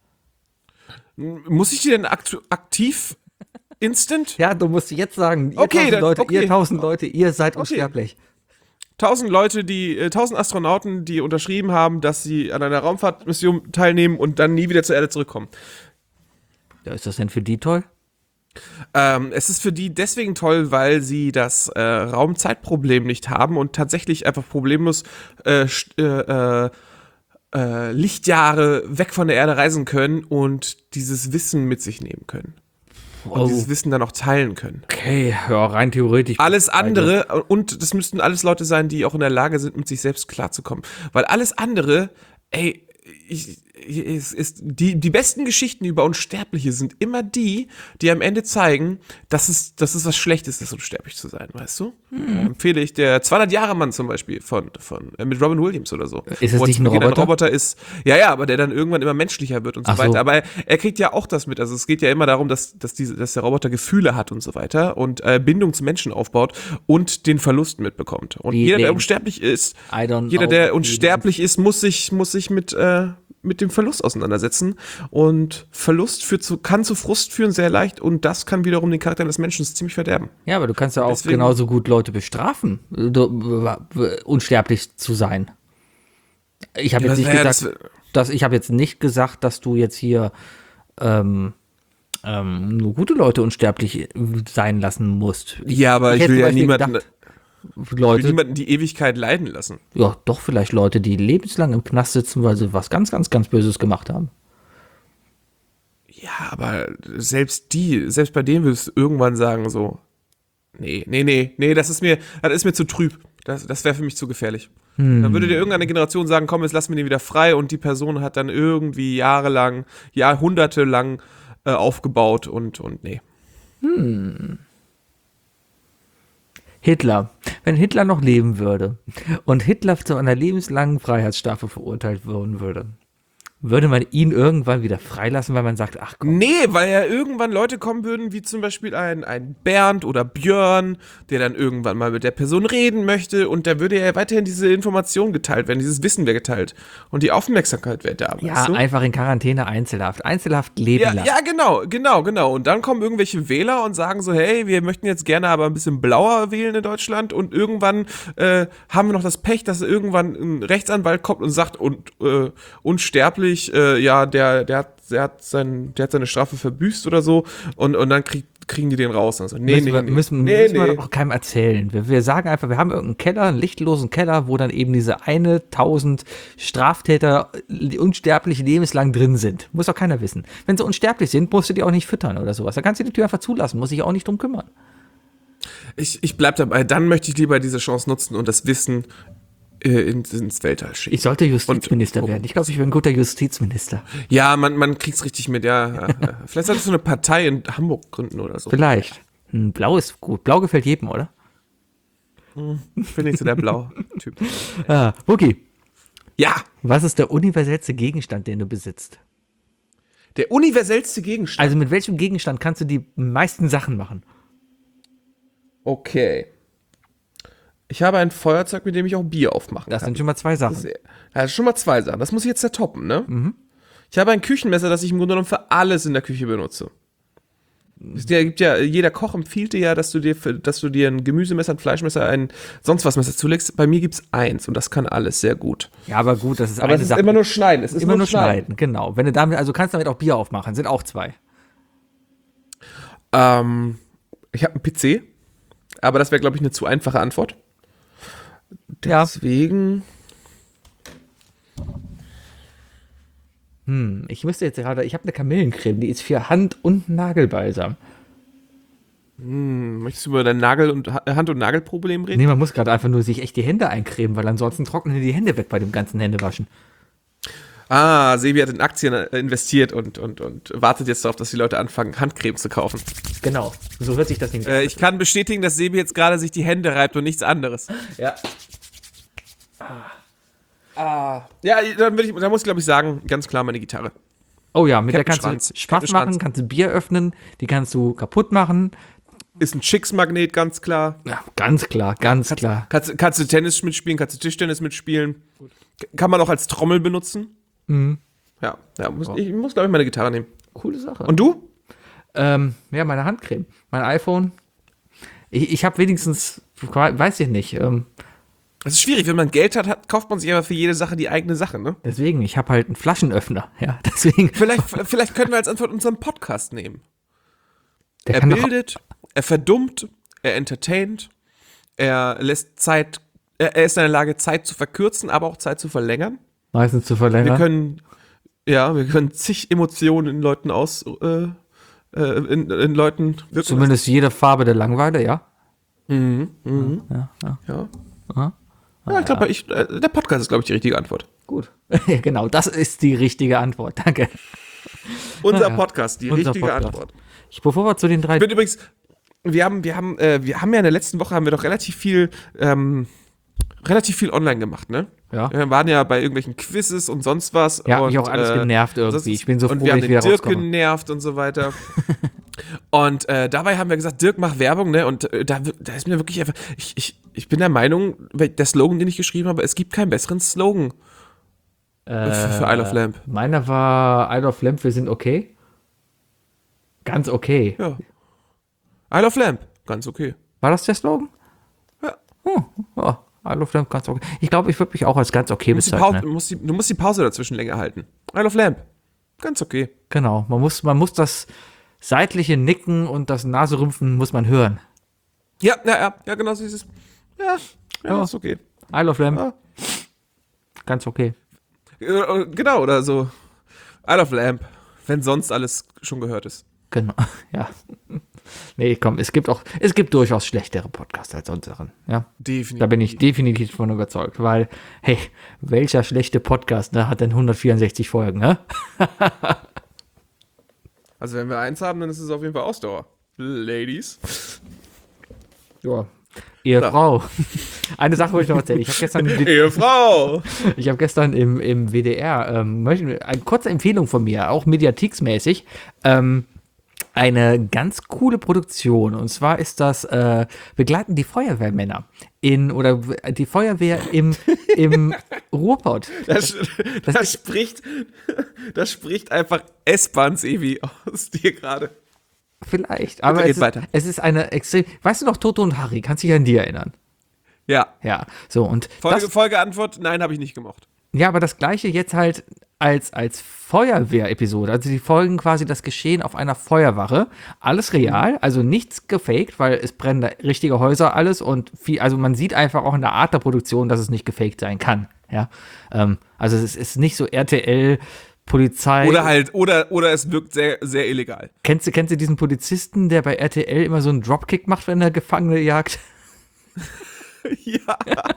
Muss ich die denn aktu- aktiv instant? Ja, du musst jetzt sagen, ihr Okay, tausend dann- Leute, okay. ihr tausend Leute, ihr seid Okay. unsterblich. Tausend Leute, die, äh, tausend Astronauten, die unterschrieben haben, dass sie an einer Raumfahrtmission teilnehmen und dann nie wieder zur Erde zurückkommen. Ja, ist das denn für die toll? Ähm, es ist für die deswegen toll, weil sie das äh, Raumzeitproblem nicht haben und tatsächlich einfach problemlos äh, st- äh, äh, äh, Lichtjahre weg von der Erde reisen können und dieses Wissen mit sich nehmen können. Und Oh. dieses Wissen dann auch teilen können. Okay, ja, rein theoretisch. Alles andere, und das müssten alles Leute sein, die auch in der Lage sind, mit sich selbst klarzukommen. Weil alles andere, ey, ich, es ist, die, die besten Geschichten über Unsterbliche sind immer die, die am Ende zeigen, dass es, dass es was Schlechtes ist, unsterblich zu sein, weißt du? Hm. Äh, empfehle ich der zweihundert-Jahre-Mann zum Beispiel von, von, äh, mit Robin Williams oder so. Ist das Wo er nicht zu ein Beginn Roboter? Roboter ist. Ja, ja, aber der dann irgendwann immer menschlicher wird und so Ach so. weiter. Aber er kriegt ja auch das mit. Also es geht ja immer darum, dass, dass, diese, dass der Roboter Gefühle hat und so weiter und äh, Bindung zu Menschen aufbaut und den Verlust mitbekommt. Und Wie jeder, der Leben. unsterblich ist, I don't jeder, know, der wie unsterblich ist, muss sich, muss sich mit, äh, mit dem Verlust auseinandersetzen. Und Verlust führt zu, kann zu Frust führen, sehr leicht. Und das kann wiederum den Charakter des Menschen ziemlich verderben. Ja, aber du kannst ja auch Deswegen- genauso gut Leute bestrafen, du, äh, unsterblich zu sein. Ich habe Ja, jetzt nicht das wär- gesagt, das dass ich habe jetzt nicht gesagt, dass du jetzt hier ähm, ähm, nur gute Leute unsterblich sein lassen musst. Ich, Ja, aber ich, hätte will zum ja Beispiel niemanden, gedacht, ich will Leute, niemanden die Ewigkeit leiden lassen. ja, doch vielleicht Leute, die lebenslang im Knast sitzen, weil sie was ganz, ganz, ganz Böses gemacht haben. Ja, aber selbst die, selbst bei denen würdest du irgendwann sagen so, nee, nee, nee, nee, das ist mir, das ist mir zu trüb. Das, das wäre für mich zu gefährlich. Dann würde dir irgendeine Generation sagen, komm, jetzt lassen wir den wieder frei und die Person hat dann irgendwie jahrelang, Jahrhunderte lang äh, aufgebaut und, und nee. Hitler. Wenn Hitler noch leben würde und Hitler zu einer lebenslangen Freiheitsstrafe verurteilt worden würde, würde man ihn irgendwann wieder freilassen, weil man sagt, ach komm, Nee, weil ja irgendwann Leute kommen würden, wie zum Beispiel ein, ein Bernd oder Björn, der dann irgendwann mal mit der Person reden möchte und da würde ja weiterhin diese Information geteilt werden, dieses Wissen wäre geteilt und die Aufmerksamkeit wäre da, ja, weißt du? einfach in Quarantäne, Einzelhaft. Einzelhaft leben Ja, lassen. ja, genau, genau, genau. Und dann kommen irgendwelche Wähler und sagen so, hey, wir möchten jetzt gerne aber ein bisschen blauer wählen in Deutschland und irgendwann äh, haben wir noch das Pech, dass irgendwann ein Rechtsanwalt kommt und sagt, und äh, unsterblich, äh, ja, der, der hat, der hat sein, der hat seine Strafe verbüßt oder so und, und dann krieg, kriegen die den raus. Also, nee, müssen nee, wir, nee, müssen, nee, müssen wir nee. doch auch keinem erzählen. Wir, wir sagen einfach, wir haben irgendeinen Keller, einen lichtlosen Keller, wo dann eben diese eine tausend Straftäter unsterblich lebenslang drin sind. Muss doch keiner wissen. Wenn sie unsterblich sind, musst du die auch nicht füttern oder sowas. Da kannst du die Tür einfach zulassen, muss sich auch nicht drum kümmern. Ich, ich bleib dabei, dann möchte ich lieber diese Chance nutzen und das Wissen äh, ins, ins Weltall schicken. Ich sollte Justizminister Und- werden. Ich glaube, ich bin ein guter Justizminister. Ja, man, man kriegt's richtig mit, ja. ja, ja. Vielleicht solltest du eine Partei in Hamburg gründen oder so. Vielleicht. Hm, Blau ist gut. Blau gefällt jedem, oder? Ich bin nicht so der Blau-Typ. Ah, Wookie, Ja, was ist der universellste Gegenstand, den du besitzt? der universellste Gegenstand. Also mit welchem Gegenstand kannst du die meisten Sachen machen? Okay. Ich habe ein Feuerzeug, mit dem ich auch Bier aufmachen Das kann. sind schon mal zwei Sachen. Das ist, das ist schon mal zwei Sachen. Das muss ich jetzt ja toppen, ne? Ich habe ein Küchenmesser, das ich im Grunde genommen für alles in der Küche benutze. Es gibt ja, jeder Koch empfiehlt dir ja, dass du dir, für, dass du dir ein Gemüsemesser, ein Fleischmesser, ein sonst was Messer zulegst. Bei mir gibt's eins und das kann alles sehr gut. Ja, aber gut, das ist Aber eine es ist Sache. immer nur schneiden. Es ist immer nur nur schneiden. schneiden, genau. Wenn du damit, also kannst damit auch Bier aufmachen, sind auch zwei. Ähm, ich habe einen P C, aber das wäre, glaube ich, eine zu einfache Antwort. Ja. Deswegen. Hm, ich müsste jetzt gerade, ich habe eine Kamillencreme, die ist für Hand- und Nagelbalsam. Möchtest du über dein Nagel- und Ha- Hand- und Nagelproblem reden? Nee, man muss gerade einfach nur sich echt die Hände eincremen, weil ansonsten trocknen die Hände weg bei dem ganzen Händewaschen. Ah, Sebi hat in Aktien äh, investiert und, und, und wartet jetzt darauf, dass die Leute anfangen, Handcreme zu kaufen. Genau, so hört sich das nämlich Äh, ich kann bestätigen, dass Sebi jetzt gerade sich die Hände reibt und nichts anderes. Ja. Ja, dann, will ich, dann muss ich, glaube ich, sagen, ganz klar meine Gitarre. Oh ja, mit der Captain kannst Schwanz. du Spaß Captain machen, Schwanz. kannst du Bier öffnen, die kannst du kaputt machen. Ist ein Chicks-Magnet, ganz klar. Ja, ganz klar, ganz klar. Kannst, kannst du Tennis mitspielen, kannst du Tischtennis mitspielen. Kann man auch als Trommel benutzen. Mhm. Ja, ja muss, ich muss, glaube ich, meine Gitarre nehmen. Coole Sache. Und du? Ähm, ja, meine Handcreme, mein iPhone. Ich, ich habe wenigstens, weiß ich nicht, ähm, Das ist schwierig, wenn man Geld hat, hat, kauft man sich aber für jede Sache die eigene Sache, ne? deswegen, ich habe halt einen Flaschenöffner. Ja, deswegen. Vielleicht, vielleicht können wir als Antwort unseren Podcast nehmen. Der Er kann doch- bildet, er verdummt, er entertaint, er lässt Zeit, er, er ist in der Lage, Zeit zu verkürzen, aber auch Zeit zu verlängern. meistens zu Wir verlängern. können, ja, wir können zig Emotionen in Leuten aus, äh, äh, in, in Leuten wirken Zumindest jede Farbe der Langeweile, ja. lassen. Ja, ja. Ja. Aha. Ja, ich glaube, ich, äh, der Podcast ist, glaube ich, die richtige Antwort. Gut. Genau, das ist die richtige Antwort. Danke. Unser Ja, Podcast, die unser richtige Podcast. Antwort. Ich, bevor wir zu den drei. Ich bin übrigens, wir haben, wir haben, äh, wir haben ja in der letzten Woche haben wir doch relativ viel, ähm, relativ viel online gemacht, ne? Ja. Wir waren ja bei irgendwelchen Quizzes und sonst was. Ja, und, mich auch alles äh, genervt irgendwie. sonst- Ich bin so froh, und wir wenn haben ich den wieder Dirk rauskomme. genervt und so weiter. Und äh, dabei haben wir gesagt, Dirk, mach Werbung, ne? Und äh, da, da ist mir wirklich einfach, ich, ich, ich bin der Meinung, weil der Slogan, den ich geschrieben habe, es gibt keinen besseren Slogan Äh, für, für Isle of Lamp. Meiner war Isle of Lamp, wir sind okay. Ganz okay. Ja. Isle of Lamp, ganz okay. War das der Slogan? Ja. Hm, ja, Isle of Lamp, ganz okay. Ich glaube, ich würde mich auch als ganz okay Du musst, die Pause, bezeichnen. du, musst die, du musst die Pause dazwischen länger halten. Isle of Lamp, ganz okay. Genau, man muss, man muss das seitliche Nicken und das Naserümpfen muss man hören. Ja, ja, ja, ja, genau so ist es. Ja, ja, Ja. ist okay. Isle of Lamp, Ja. ganz okay. Äh, Genau, oder so. Isle of Lamp, wenn sonst alles schon gehört ist. Genau, ja. Nee, komm, es gibt auch, es gibt durchaus schlechtere Podcasts als unseren, ja. Definitiv. Da bin ich definitiv von überzeugt, weil, hey, welcher schlechte Podcast, ne, hat denn hundertvierundsechzig Folgen, ne? Also wenn wir eins haben, dann ist es auf jeden Fall Ausdauer. Ladies. Ja. Ehefrau. Eine Sache wollte ich noch erzählen. Ich habe gestern, Ehefrau! ich hab gestern im, im W D R, ähm, möchte- eine kurze Empfehlung von mir, auch mediatiksmäßig, ähm, eine ganz coole Produktion. Und zwar ist das, äh, begleiten die Feuerwehrmänner in, oder die Feuerwehr im, im Ruhrpott. Das, das, spricht, das spricht einfach S-Bahn-Sevi aus dir gerade. Vielleicht, aber geht es ist, weiter. es ist eine extrem, weißt du noch, Toto und Harry, kannst dich an die erinnern? Ja. Ja, so und Folge, das, Folgeantwort, nein, habe ich nicht gemocht. ja, aber das gleiche jetzt halt als, als Feuerwehrepisode. Also die folgen quasi das Geschehen auf einer Feuerwache. Alles real, also nichts gefaked, weil es brennen da richtige Häuser, alles und viel, also man sieht einfach auch in der Art der Produktion, dass es nicht gefaked sein kann. Ja, ähm, also es ist nicht so R T L, Polizei. Oder halt, oder, oder es wirkt sehr, sehr illegal. Kennst du, kennst du diesen Polizisten, der bei R T L immer so einen Dropkick macht, wenn er Gefangene jagt? Ja.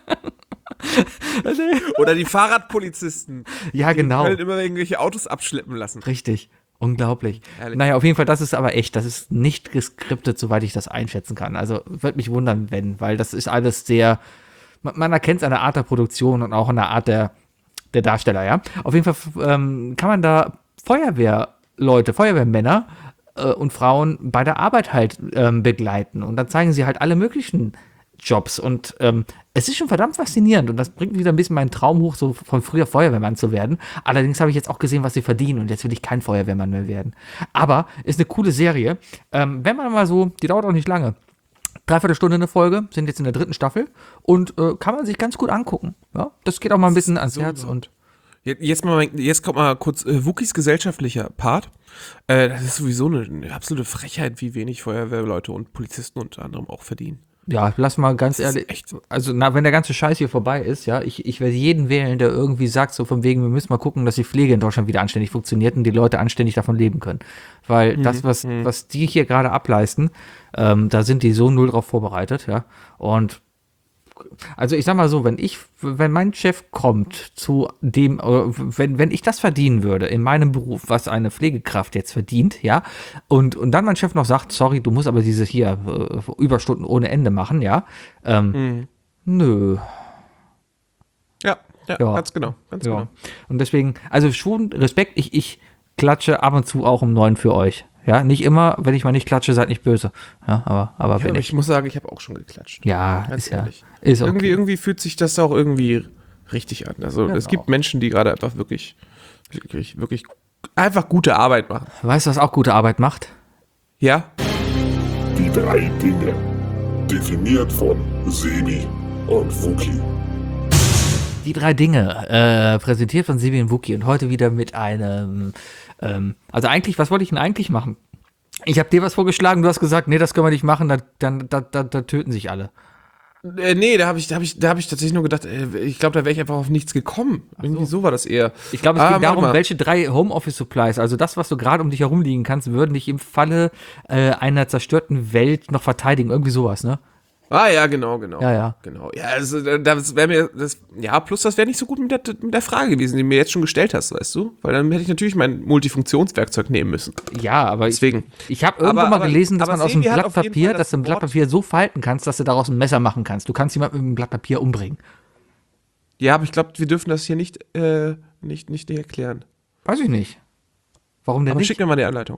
Oder die Fahrradpolizisten. Ja, genau. Die können immer irgendwelche Autos abschleppen lassen. Richtig. Unglaublich. Ehrlich. Naja, auf jeden Fall, das ist aber echt. Das ist nicht geskriptet, soweit ich das einschätzen kann. Also, würde mich wundern, wenn, weil das ist alles sehr, man, man erkennt es an der Art der Produktion und auch an der Art der, der Darsteller, ja. Auf jeden Fall ähm, kann man da Feuerwehrleute, Feuerwehrmänner äh, und Frauen bei der Arbeit halt ähm, begleiten. Und dann zeigen sie halt alle möglichen Jobs und ähm, es ist schon verdammt faszinierend und das bringt wieder ein bisschen meinen Traum hoch, so von früher Feuerwehrmann zu werden. Allerdings habe ich jetzt auch gesehen, was sie verdienen und jetzt will ich kein Feuerwehrmann mehr werden. Aber ist eine coole Serie. Ähm, wenn man mal so, die dauert auch nicht lange. Dreiviertel Stunde eine Folge, sind jetzt in der dritten Staffel und äh, kann man sich ganz gut angucken. Ja? Das geht auch mal ein bisschen ans so Herz und Jetzt, mal, jetzt kommt mal kurz äh, Wookies gesellschaftlicher Part. Äh, das ist sowieso eine, eine absolute Frechheit, wie wenig Feuerwehrleute und Polizisten unter anderem auch verdienen. ja, lass mal ganz Das ist ehrlich, echt- also na, wenn der ganze Scheiß hier vorbei ist, ja, ich, ich werde jeden wählen, der irgendwie sagt, so von wegen, wir müssen mal gucken, dass die Pflege in Deutschland wieder anständig funktioniert und die Leute anständig davon leben können. Weil das, was, was die hier gerade ableisten, ähm, da sind die so null drauf vorbereitet, ja. Und also ich sag mal so, wenn ich, wenn mein Chef kommt zu dem, oder wenn, wenn ich das verdienen würde in meinem Beruf, was eine Pflegekraft jetzt verdient, ja, und, und dann mein Chef noch sagt, sorry, du musst aber diese hier äh, Überstunden ohne Ende machen, ja, ähm, nö. Ja, ja, Ja. ganz genau, ganz Ja. genau. Und deswegen, also schon Respekt, ich, ich klatsche ab und zu auch um neun für euch. Ja, nicht immer, wenn ich mal nicht klatsche, seid nicht böse. Ja, aber, aber Ja, wenn aber ich. ich muss sagen, ich habe auch schon geklatscht. Ja, Ganz ist ja. ehrlich. Ist okay. Irgendwie, irgendwie fühlt sich das auch irgendwie richtig an. Also es Genau. gibt Menschen, die gerade einfach wirklich, wirklich, wirklich einfach gute Arbeit machen. Weißt du, was auch gute Arbeit macht? Ja? Die drei Dinge. Definiert von Sebi und Wookie. Die drei Dinge, äh, präsentiert von Sebi und Wookie und heute wieder mit einem, ähm, also eigentlich, was wollte ich denn eigentlich machen? Ich habe dir was vorgeschlagen, du hast gesagt, nee, das können wir nicht machen, dann, dann da, da, da töten sich alle. Äh, nee, da habe ich, da hab ich, da hab ich tatsächlich nur gedacht, äh, ich glaube, da wäre ich einfach auf nichts gekommen. Irgendwie so war das eher. Ich glaube, es Ah, ging warte darum, mal. welche drei Homeoffice-Supplies, also das, was du gerade um dich herum liegen kannst, würden dich im Falle äh, einer zerstörten Welt noch verteidigen. Irgendwie sowas, ne? Ah ja, genau, genau. Ja, ja. Genau. Ja, also da- das wäre mir, das, ja, plus das wäre nicht so gut mit der, mit der Frage gewesen, die du mir jetzt schon gestellt hast, weißt du? Weil dann hätte ich natürlich mein Multifunktionswerkzeug nehmen müssen. Ja, aber ich, Deswegen. ich habe irgendwo Aber- mal aber- gelesen, dass aber man aus dem Sebi hat Blatt auf jeden Papier, Fall dass das du ein Blatt Wort- Papier so falten kannst, dass du daraus ein Messer machen kannst. Du kannst jemanden mit einem Blatt Papier umbringen. Ja, aber ich glaube, wir dürfen das hier nicht, äh, nicht, nicht erklären. Weiß ich nicht. Warum denn Aber nicht? schick mir mal die Anleitung.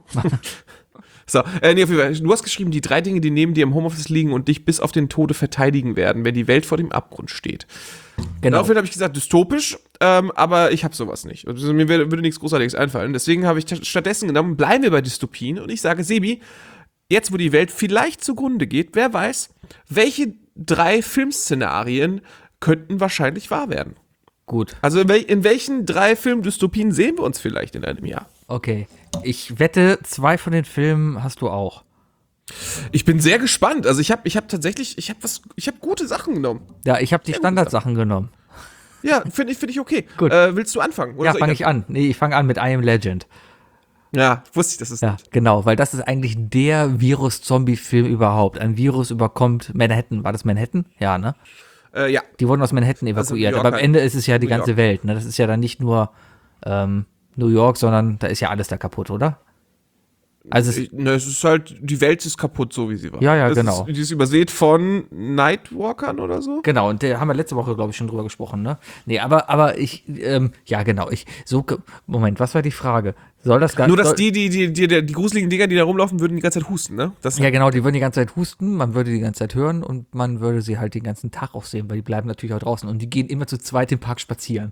So, äh, nee, auf jeden Fall. Du hast geschrieben, die drei Dinge, die neben dir im Homeoffice liegen und dich bis auf den Tode verteidigen werden, wenn die Welt vor dem Abgrund steht. Genau. Daraufhin habe ich gesagt, dystopisch, ähm, aber ich habe sowas nicht. Also mir wär- würde nichts Großartiges einfallen. Deswegen habe ich t- stattdessen genommen, bleiben wir bei Dystopien und ich sage, Sebi, jetzt wo die Welt vielleicht zugrunde geht, wer weiß, welche drei Filmszenarien könnten wahrscheinlich wahr werden? Gut, Also in, wel in welchen drei Filmdystopien sehen wir uns vielleicht in einem Jahr? okay. Ich wette, zwei von den Filmen hast du auch. Ich bin sehr gespannt. Also ich habe ich hab tatsächlich, ich habe was, ich habe gute Sachen genommen. Ja, ich habe die Sehr gute Standardsachen genommen. Ja, finde ich, finde ich okay. Gut. Äh, willst du anfangen? Oder Ja, soll fange ich an. Nee, ich fange an mit I Am Legend. Ja, wusste ich, das ist Ja, genau, weil das ist eigentlich der Virus-Zombie-Film überhaupt. Ein Virus überkommt Manhattan. War das Manhattan? Ja, ne? Äh, ja. Die wurden aus Manhattan Also New evakuiert. York Aber am halt. Ende ist es ja die New ganze York. Welt. Ne? Das ist ja dann nicht nur ähm, New York, sondern da ist ja alles da kaputt, oder? Also es, Ich- Ne, es ist halt, die Welt ist kaputt, so wie sie war. Ja, ja, das genau. Ist, die ist übersät von Nightwalkern oder so. genau, und da haben wir letzte Woche, glaube ich, schon drüber gesprochen, ne? Nee, aber, aber ich, ähm, ja, genau, ich, so, ge- Moment, was war die Frage? Soll das gar Nur, dass soll, die, die, die, die, die gruseligen Dinger, die da rumlaufen, würden die ganze Zeit husten, ne? Das Ja, genau, die würden die ganze Zeit husten, man würde die ganze Zeit hören und man würde sie halt den ganzen Tag auch sehen, weil die bleiben natürlich auch draußen und die gehen immer zu zweit im Park spazieren.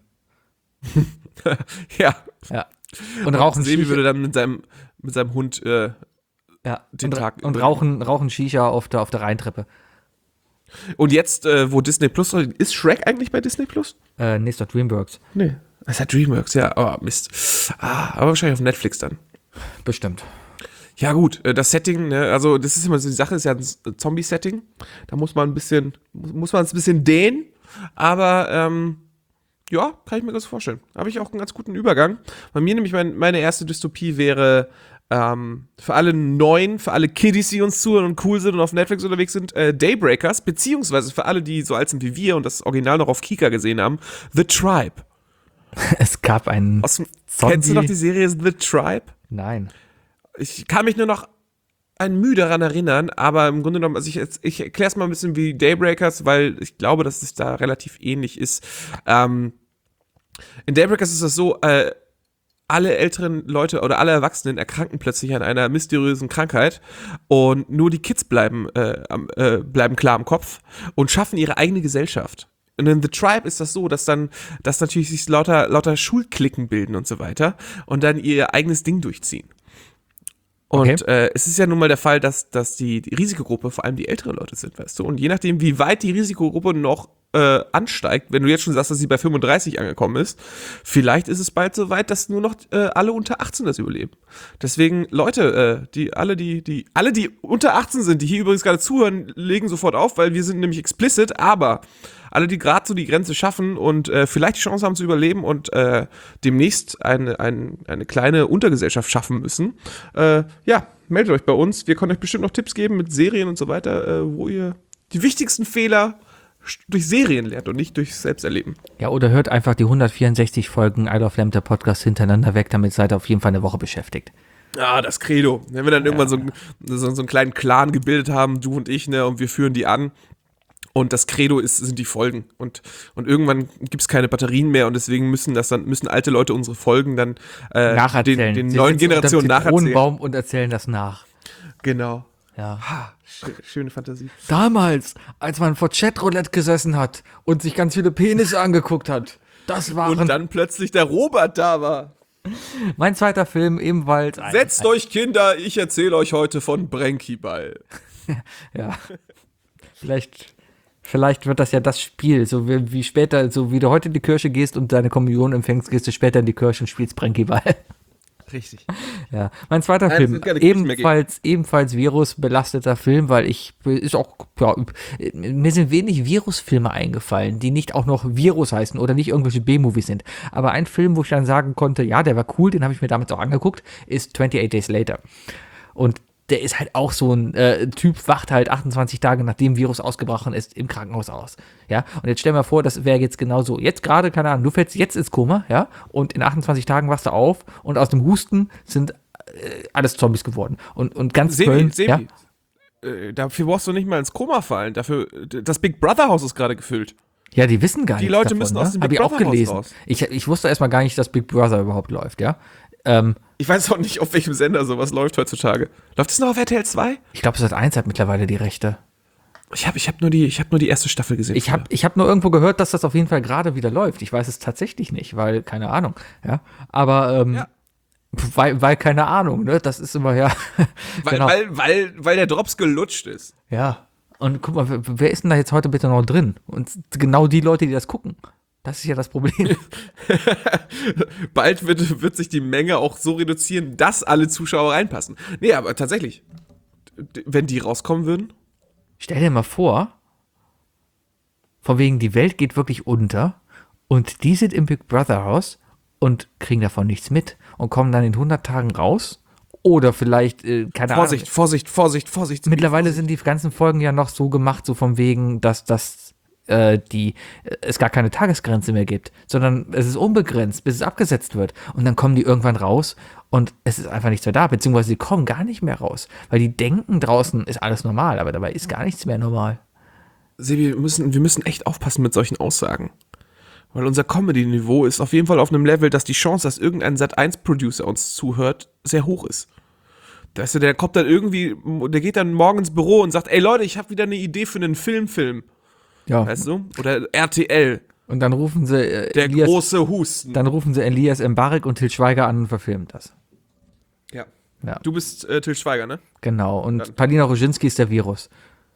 ja. Ja. Und rauchen Sebi Shisha- würde dann mit seinem, mit seinem Hund, äh, ja, den und, Tag und über- rauchen, rauchen Shisha auf der, auf der Rheintreppe. und jetzt, äh, wo Disney Plus, ist Shrek eigentlich bei Disney Plus? Äh, nee, ist doch Dreamworks. Nee. Das ist ja Dreamworks, ja, aber Mist. Ah, aber wahrscheinlich auf Netflix dann. Bestimmt. Ja, gut, äh, das Setting, ne, also das ist immer so, die Sache ist ja ein Zombie-Setting. Da muss man ein bisschen, muss, muss man es ein bisschen dehnen, aber ähm, ja, kann ich mir ganz vorstellen. Habe ich auch einen ganz guten Übergang. Bei mir nämlich mein, meine erste Dystopie wäre ähm, für alle Neuen, für alle Kiddies, die uns zuhören und cool sind und auf Netflix unterwegs sind, äh, Daybreakers, beziehungsweise für alle, die so alt sind wie wir und das Original noch auf Kika gesehen haben, The Tribe. Es gab einen Aus dem, Zombie. kennst du noch die Serie The Tribe? Nein. Ich kann mich nur noch ein Mühe daran erinnern, aber im Grunde genommen, also ich, jetzt- ich erkläre es mal ein bisschen wie Daybreakers, weil ich glaube, dass es da relativ ähnlich ist. Ähm, in Daybreakers ist es so, äh, alle älteren Leute oder alle Erwachsenen erkranken plötzlich an einer mysteriösen Krankheit und nur die Kids bleiben, äh, am, äh, bleiben klar im Kopf und schaffen ihre eigene Gesellschaft. Und in The Tribe ist das so, dass dann, dass natürlich sich lauter, lauter Schulklicken bilden und so weiter und dann ihr eigenes Ding durchziehen. Und Okay. äh, es ist ja nun mal der Fall, dass, dass die, die Risikogruppe vor allem die älteren Leute sind, weißt du? Und je nachdem, wie weit die Risikogruppe noch äh, ansteigt, wenn du jetzt schon sagst, dass sie bei fünfunddreißig angekommen ist, vielleicht ist es bald so weit, dass nur noch äh, alle unter achtzehn das überleben. Deswegen, Leute, äh, die alle, die, die, alle, die unter achtzehn sind, die hier übrigens gerade zuhören, legen sofort auf, weil wir sind nämlich explicit, aber alle, die gerade so die Grenze schaffen und äh, vielleicht die Chance haben zu überleben und äh, demnächst eine, ein, eine kleine Untergesellschaft schaffen müssen, äh, ja, meldet euch bei uns. Wir können euch bestimmt noch Tipps geben mit Serien und so weiter, äh, wo ihr die wichtigsten Fehler sch- durch Serien lernt und nicht durch Selbsterleben. Ja, oder hört einfach die hundertvierundsechzig Folgen I Love Lamb, der Podcast, hintereinander weg, damit seid ihr auf jeden Fall eine Woche beschäftigt. Ah, das Credo. Wenn wir dann irgendwann so, einen- so, so einen kleinen Clan gebildet haben, du und ich, ne, und wir führen die an. Und das Credo ist, sind die Folgen. Und, und irgendwann gibt es keine Batterien mehr und deswegen müssen das dann, müssen alte Leute unsere Folgen dann äh, Nacherzählen. den, den Sie neuen sitzen Generationen unterm nacherzählen. Zitronenbaum und erzählen das nach. Genau. Ja. Ha, sch- schöne Fantasie. Damals, als man vor Chatroulette gesessen hat und sich ganz viele Penisse angeguckt hat. Das waren Und dann plötzlich der Robert da war. mein zweiter Film, ebenfalls. ein- Setzt euch, Kinder, ich erzähle euch heute von Brenkyball. Ja. Vielleicht, vielleicht wird das ja das Spiel, so wie, wie später, so wie du heute in die Kirche gehst und deine Kommunion empfängst, gehst du später in die Kirche und spielst Brenkyball. Richtig. Ja, mein zweiter Nein, es Film, wird keine Kirchen mehr geben. ebenfalls, ebenfalls virusbelasteter Film, weil ich, ist auch, ja, mir sind wenig Virusfilme eingefallen, die nicht auch noch Virus heißen oder nicht irgendwelche B-Movies sind. Aber ein Film, wo ich dann sagen konnte, ja, der war cool, den habe ich mir damals auch angeguckt, ist twenty-eight Days Later. Und der ist halt auch so ein äh, Typ, wacht halt achtundzwanzig Tage, nachdem Virus ausgebrochen ist, im Krankenhaus aus. Ja, und jetzt stell dir mal vor, das wäre jetzt genauso. Jetzt gerade, keine Ahnung, du fällst jetzt ins Koma, ja, und in achtundzwanzig Tagen wachst du auf und aus dem Husten sind äh, alles Zombies geworden. Und, und ganz Sebi, Köln, Sebi, ja, äh, dafür brauchst du nicht mal ins Koma fallen. Dafür, das Big Brother Haus ist gerade gefüllt. ja, die wissen gar Die nichts Leute davon, müssen ne? aus dem Hab Big ich auch Brother Haus gelesen. raus. Ich, ich wusste erstmal gar nicht, dass Big Brother überhaupt läuft, ja. Ähm, Ich weiß auch nicht, auf welchem Sender sowas läuft heutzutage. Läuft es noch auf R T L zwei? ich glaube, Sat eins hat mittlerweile die Rechte. Ich habe ich hab nur, die- ich hab nur die erste Staffel gesehen. Ich habe ich hab nur irgendwo gehört, dass das auf jeden Fall gerade wieder läuft. Ich weiß es tatsächlich nicht, weil, keine Ahnung, ja. Aber, ähm, Ja. weil, weil, keine Ahnung, ne, das ist immer, ja. weil, genau. weil, weil, weil der Drops gelutscht ist. Ja. Und guck mal, wer- wer ist denn da jetzt heute bitte noch drin? Und genau die Leute, die das gucken. Das ist ja das Problem. Bald wird, wird sich die Menge auch so reduzieren, dass alle Zuschauer reinpassen. Nee, aber tatsächlich, d- wenn die rauskommen würden, Stell dir mal vor, von wegen, die Welt geht wirklich unter und die sind im Big Brother Haus und kriegen davon nichts mit und kommen dann in hundert Tagen raus. Oder vielleicht, äh, keine Vorsicht, Ahnung. Vorsicht, Vorsicht, Vorsicht. Mittlerweile sind die ganzen Folgen ja noch so gemacht, so von wegen, dass das äh, die äh, es gar keine Tagesgrenze mehr gibt, sondern es ist unbegrenzt, bis es abgesetzt wird. Und dann kommen die irgendwann raus und es ist einfach nichts mehr da, beziehungsweise sie kommen gar nicht mehr raus, weil die denken, draußen ist alles normal, aber dabei ist gar nichts mehr normal. Sebi, wir müssen, wir müssen echt aufpassen mit solchen Aussagen. Weil unser Comedy-Niveau ist auf jeden Fall auf einem Level, dass die Chance, dass irgendein Sat eins Producer uns zuhört, sehr hoch ist. Weißt du, der kommt dann irgendwie, der geht dann morgen ins Büro und sagt, ey Leute, ich habe wieder eine Idee für einen Filmfilm. Ja. Weißt du? Oder R T L, Und dann rufen sie äh, der Elias, große Husten. dann rufen sie Elias Mbarek und Til Schweiger an und verfilmen das. Ja. Ja. Du bist äh, Til Schweiger, ne? Genau. Und Palina Roginski ist der Virus.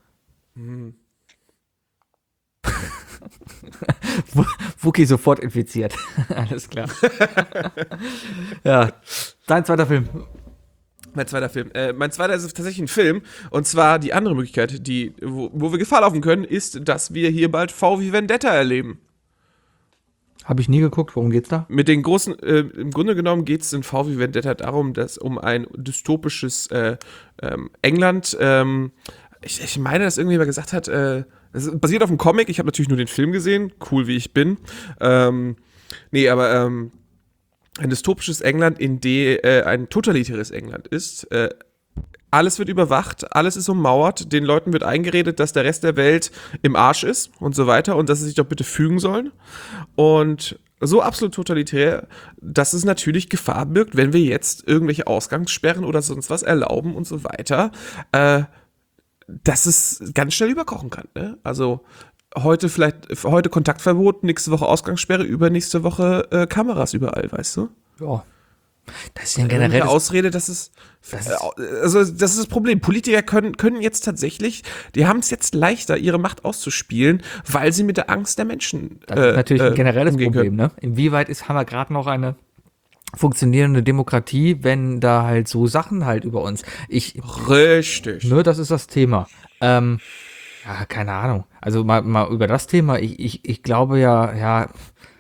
W- Wookie sofort infiziert. Alles klar. Ja. Dein zweiter Film. Mein zweiter Film. Äh, mein zweiter ist tatsächlich ein Film. Und zwar die andere Möglichkeit, die, wo, wo wir Gefahr laufen können, ist, dass wir hier bald V wie Vendetta erleben. Habe ich nie geguckt. Worum geht's da? Mit den großen, äh, im Grunde genommen geht es in V wie Vendetta darum, dass um ein dystopisches äh, ähm, England, ähm, ich, ich meine, dass irgendjemand gesagt hat, äh, das ist basiert auf einem Comic, ich habe natürlich nur den Film gesehen, cool wie ich bin. Ähm, nee, aber ähm, ein dystopisches England, in dem äh, ein totalitäres England ist, äh, Alles wird überwacht, alles ist ummauert, den Leuten wird eingeredet, dass der Rest der Welt im Arsch ist und so weiter und dass sie sich doch bitte fügen sollen. Und so absolut totalitär, dass es natürlich Gefahr birgt, wenn wir jetzt irgendwelche Ausgangssperren oder sonst was erlauben und so weiter, äh, dass es ganz schnell überkochen kann. Ne? Also heute vielleicht, heute Kontaktverbot, nächste Woche Ausgangssperre, übernächste Woche äh, Kameras überall, weißt du? Ja. Das ist ja ein Generell generelles Ausrede, das ist, Das ist- also das ist das Problem. Politiker können, können jetzt tatsächlich, die haben es jetzt leichter, ihre Macht auszuspielen, weil sie mit der Angst der Menschen Das ist natürlich ein äh, generelles umgehen Problem, können. ne? Inwieweit ist, haben wir gerade noch eine funktionierende Demokratie, wenn da halt so Sachen halt über uns. Ich, Richtig. ne, das ist das Thema. Ähm, ja, keine Ahnung. Also mal, mal über das Thema. Ich, ich, ich glaube ja, ja.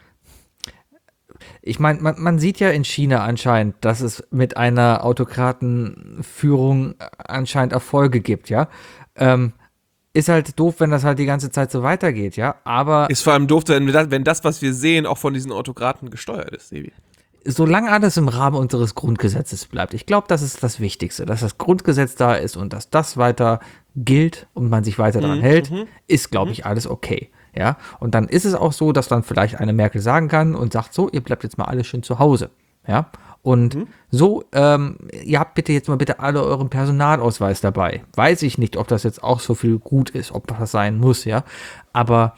Ich meine, man, man sieht ja in China anscheinend, dass es mit einer Autokratenführung anscheinend Erfolge gibt, ja. Ähm, ist halt doof, wenn das halt die ganze Zeit so weitergeht, ja. Aber Ist vor allem doof, wenn das, wenn das, was wir sehen, auch von diesen Autokraten gesteuert ist, Sebi. solange alles im Rahmen unseres Grundgesetzes bleibt. Ich glaube, das ist das Wichtigste, dass das Grundgesetz da ist und dass das weiter gilt und man sich weiter daran hält, ist, glaube ich, alles okay. Ja, und dann ist es auch so, dass dann vielleicht eine Merkel sagen kann und sagt so, ihr bleibt jetzt mal alle schön zu Hause. Ja, und so, ähm, ihr habt bitte jetzt mal bitte alle euren Personalausweis dabei. Weiß ich nicht, ob das jetzt auch so viel gut ist, ob das sein muss, ja, aber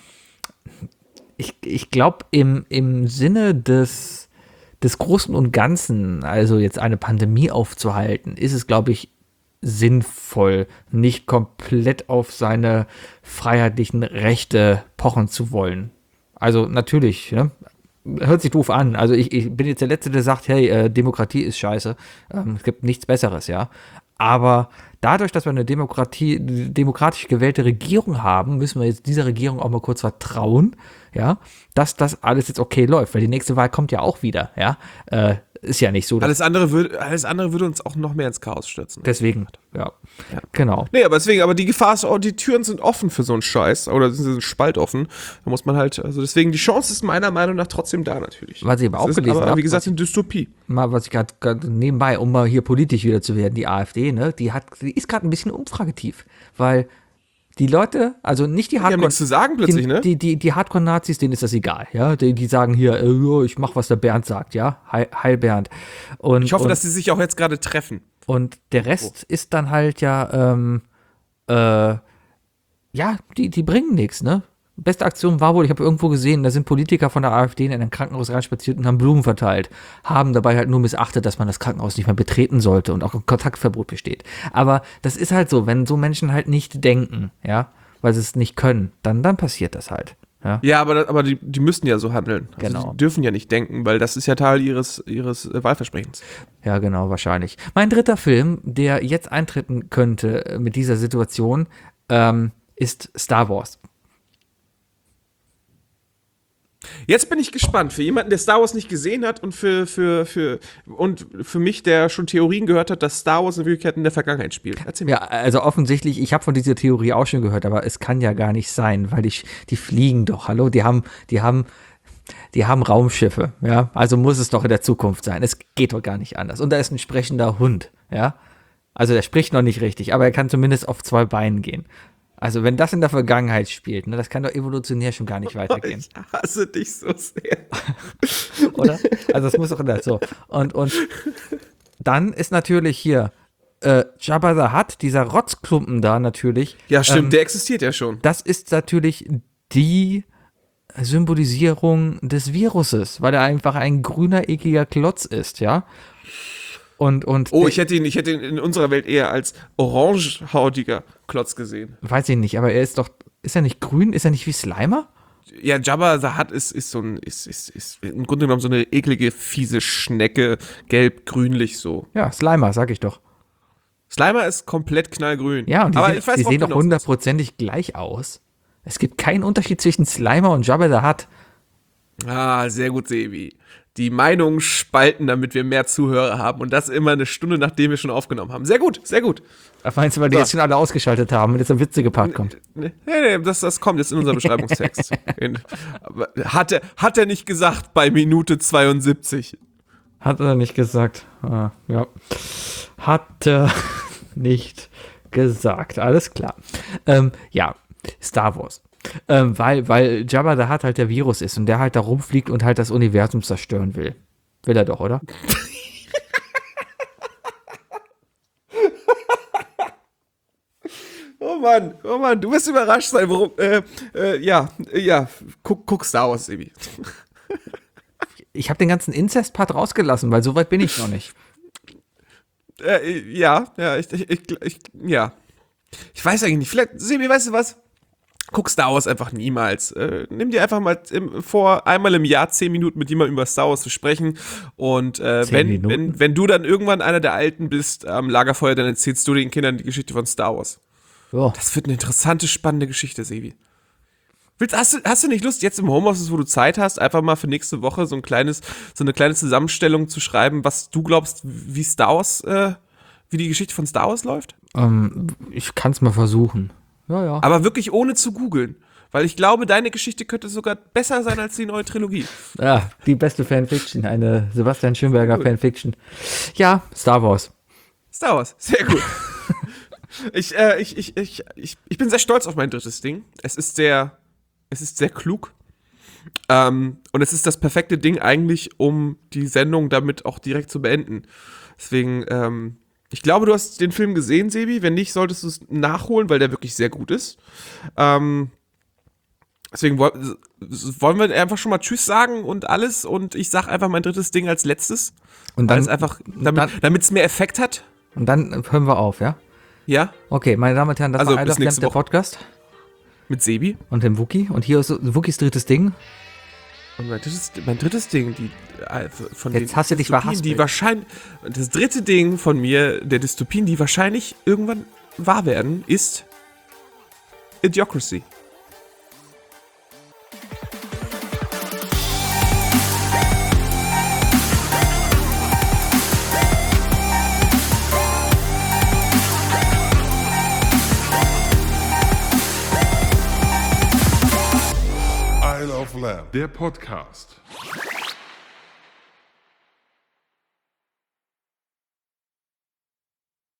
ich, ich glaube, im, im Sinne des, des Großen und Ganzen, also jetzt eine Pandemie aufzuhalten, ist es, glaube ich, sinnvoll, nicht komplett auf seine freiheitlichen Rechte pochen zu wollen. Also natürlich, ne? Hört sich doof an. Also ich, ich bin jetzt der Letzte, der sagt, hey, äh, Demokratie ist scheiße. Ähm, es gibt nichts Besseres, ja. Aber dadurch, dass wir eine Demokratie, demokratisch gewählte Regierung haben, müssen wir jetzt dieser Regierung auch mal kurz vertrauen, ja, dass das alles jetzt okay läuft, weil die nächste Wahl kommt ja auch wieder, ja. Äh, ist ja nicht so. dass- Alles andere, würde, alles andere würde uns auch noch mehr ins Chaos stürzen. Deswegen, ja. Genau. Nee, aber deswegen, aber die Gefahr ist, oh, die Türen sind offen für so einen Scheiß, oder sie sind spaltoffen. Da muss man halt, also deswegen, die Chance ist meiner Meinung nach trotzdem da natürlich. Was ich aber auch Es ist gelesen aber, habe, wie gesagt, was- eine Dystopie. Mal, was ich gerade nebenbei, um mal hier politisch wieder zu werden, die AfD, ne, die hat, die ist gerade ein bisschen umfragetief, weil die Leute, also nicht die haben Hardcore, nichts zu sagen plötzlich, die, ne? Die, die, die Hardcore-Nazis, denen ist das egal, ja, die, die sagen hier, äh, ja, ich mach, was der Bernd sagt, ja, Heil, Heil Bernd. Und, Ich hoffe, und, dass sie sich auch jetzt gerade treffen. und der Rest ist dann halt ja, ähm, äh, ja, die, die bringen nichts, ne? Beste Aktion war wohl, ich habe irgendwo gesehen, da sind Politiker von der AfD in ein Krankenhaus reinspaziert und haben Blumen verteilt. Haben dabei halt nur missachtet, dass man das Krankenhaus nicht mehr betreten sollte und auch ein Kontaktverbot besteht. Aber das ist halt so, wenn so Menschen halt nicht denken, ja, weil sie es nicht können, dann, dann passiert das halt. Ja, Ja, aber, das- aber die, die müssten ja so handeln. Also Genau. Die dürfen ja nicht denken, weil das ist ja Teil ihres, ihres äh, Wahlversprechens. ja, genau, wahrscheinlich. Mein dritter Film, der jetzt eintreten könnte äh, mit dieser Situation, ähm, ist Star Wars. Jetzt bin ich gespannt. Für jemanden, der Star Wars nicht gesehen hat und für, für, für, und für mich, der schon Theorien gehört hat, dass Star Wars in Wirklichkeit in der Vergangenheit spielt. Erzähl mir. Ja, also offensichtlich, ich habe von dieser Theorie auch schon gehört, aber es kann ja gar nicht sein, weil die, die fliegen doch, hallo, die haben, die haben, die haben Raumschiffe, ja, also muss es doch in der Zukunft sein. Es geht doch gar nicht anders. Und da ist ein sprechender Hund, ja. Also der spricht noch nicht richtig, aber er kann zumindest auf zwei Beinen gehen. Also wenn das in der Vergangenheit spielt, ne, das kann doch evolutionär schon gar nicht weitergehen. Ich hasse dich so sehr. Oder? Also das muss doch das so. Und, und dann ist natürlich hier äh, Jabba the Hutt, dieser Rotzklumpen da natürlich. Ja, stimmt, ähm, der existiert ja schon. Das ist natürlich die Symbolisierung des Viruses, weil er einfach ein grüner, ekliger Klotz ist, ja. Und, und Oh, ich hätte ihn, ich hätte ihn in unserer Welt eher als orangehautiger Klotz gesehen. weiß ich nicht, aber er ist doch, ist er nicht grün? Ist er nicht wie Slimer? Ja, Jabba the Hutt ist, ist so ein, ist, ist, ist im Grunde genommen so eine eklige, fiese Schnecke, gelb-grünlich so. Ja, Slimer, sag ich doch. Slimer ist komplett knallgrün. Ja, und die aber sehen, ich weiß, die worauf sehen du doch hinaus willst. hundertprozentig gleich aus. Es gibt keinen Unterschied zwischen Slimer und Jabba the Hutt. Ah, sehr gut, Sebi. Die Meinungen spalten, damit wir mehr Zuhörer haben. Und das immer eine Stunde, nachdem wir schon aufgenommen haben. Sehr gut, sehr gut. Meinst du, weil die So. jetzt schon alle ausgeschaltet haben und jetzt der witzige Part kommt? Nee, nee, das, das kommt jetzt in unserem Beschreibungstext. In, aber hat, er, hat er nicht gesagt bei Minute zweiundsiebzig. Hat er nicht gesagt. Ah, ja. Hat, äh, nicht gesagt. Alles klar. Ähm, ja, Star Wars. Ähm, weil, weil Jabba da hat halt der Virus ist und der halt da rumfliegt und halt das Universum zerstören will. Will er doch, oder? Oh Mann, oh Mann, du wirst überrascht sein, warum, äh, äh, ja, äh, ja, guck, guck Star Wars, Sebi. Ich habe den ganzen Inzest-Part rausgelassen, weil so weit bin ich noch nicht. Äh, ja, ja, ich, ich, ich, ich, ja. Ich weiß eigentlich nicht, vielleicht, Sebi, weißt du was? Guck Star Wars einfach niemals. Äh, nimm dir einfach mal im, vor, einmal im Jahr zehn Minuten mit jemandem über Star Wars zu sprechen. Und äh, wenn, wenn, wenn du dann irgendwann einer der Alten bist am Lagerfeuer, dann erzählst du den Kindern die Geschichte von Star Wars. Oh. Das wird eine interessante, spannende Geschichte, Sebi. Willst, hast, du, hast du nicht Lust, jetzt im Homeoffice, wo du Zeit hast, einfach mal für nächste Woche so ein kleines, so eine kleine Zusammenstellung zu schreiben, was du glaubst, wie Star Wars, äh, wie die Geschichte von Star Wars läuft? Ähm, ich kann es mal versuchen. Ja, ja. Aber wirklich ohne zu googeln. Weil ich glaube, deine Geschichte könnte sogar besser sein als die neue Trilogie. Ja, die beste Fanfiction, eine Sebastian Schönberger cool. Fanfiction. Ja, Star Wars. Star Wars, sehr gut. ich, äh, ich, ich, ich, ich, ich bin sehr stolz auf mein drittes Ding. Es ist sehr, es ist sehr klug. Ähm, und es ist das perfekte Ding eigentlich, um die Sendung damit auch direkt zu beenden. Deswegen, ähm, ich glaube, du hast den Film gesehen, Sebi. Wenn nicht, solltest du es nachholen, weil der wirklich sehr gut ist. Ähm, deswegen wollen wir einfach schon mal Tschüss sagen und alles. Und ich sag einfach mein drittes Ding als letztes. Und dann, weil es einfach, damit es mehr Effekt hat. Und dann hören wir auf, ja? Ja. Okay, meine Damen und Herren, das also, war I Love Lamp, der Podcast. Mit Sebi. Und dem Wookie. Und hier ist Wookies drittes Ding. Und mein drittes, mein drittes Ding, die äh, von Jetzt den hast du dich verhaspelt. die wahrscheinlich, das dritte Ding von mir, der Dystopien, die wahrscheinlich irgendwann wahr werden, ist Idiocracy. Der Podcast.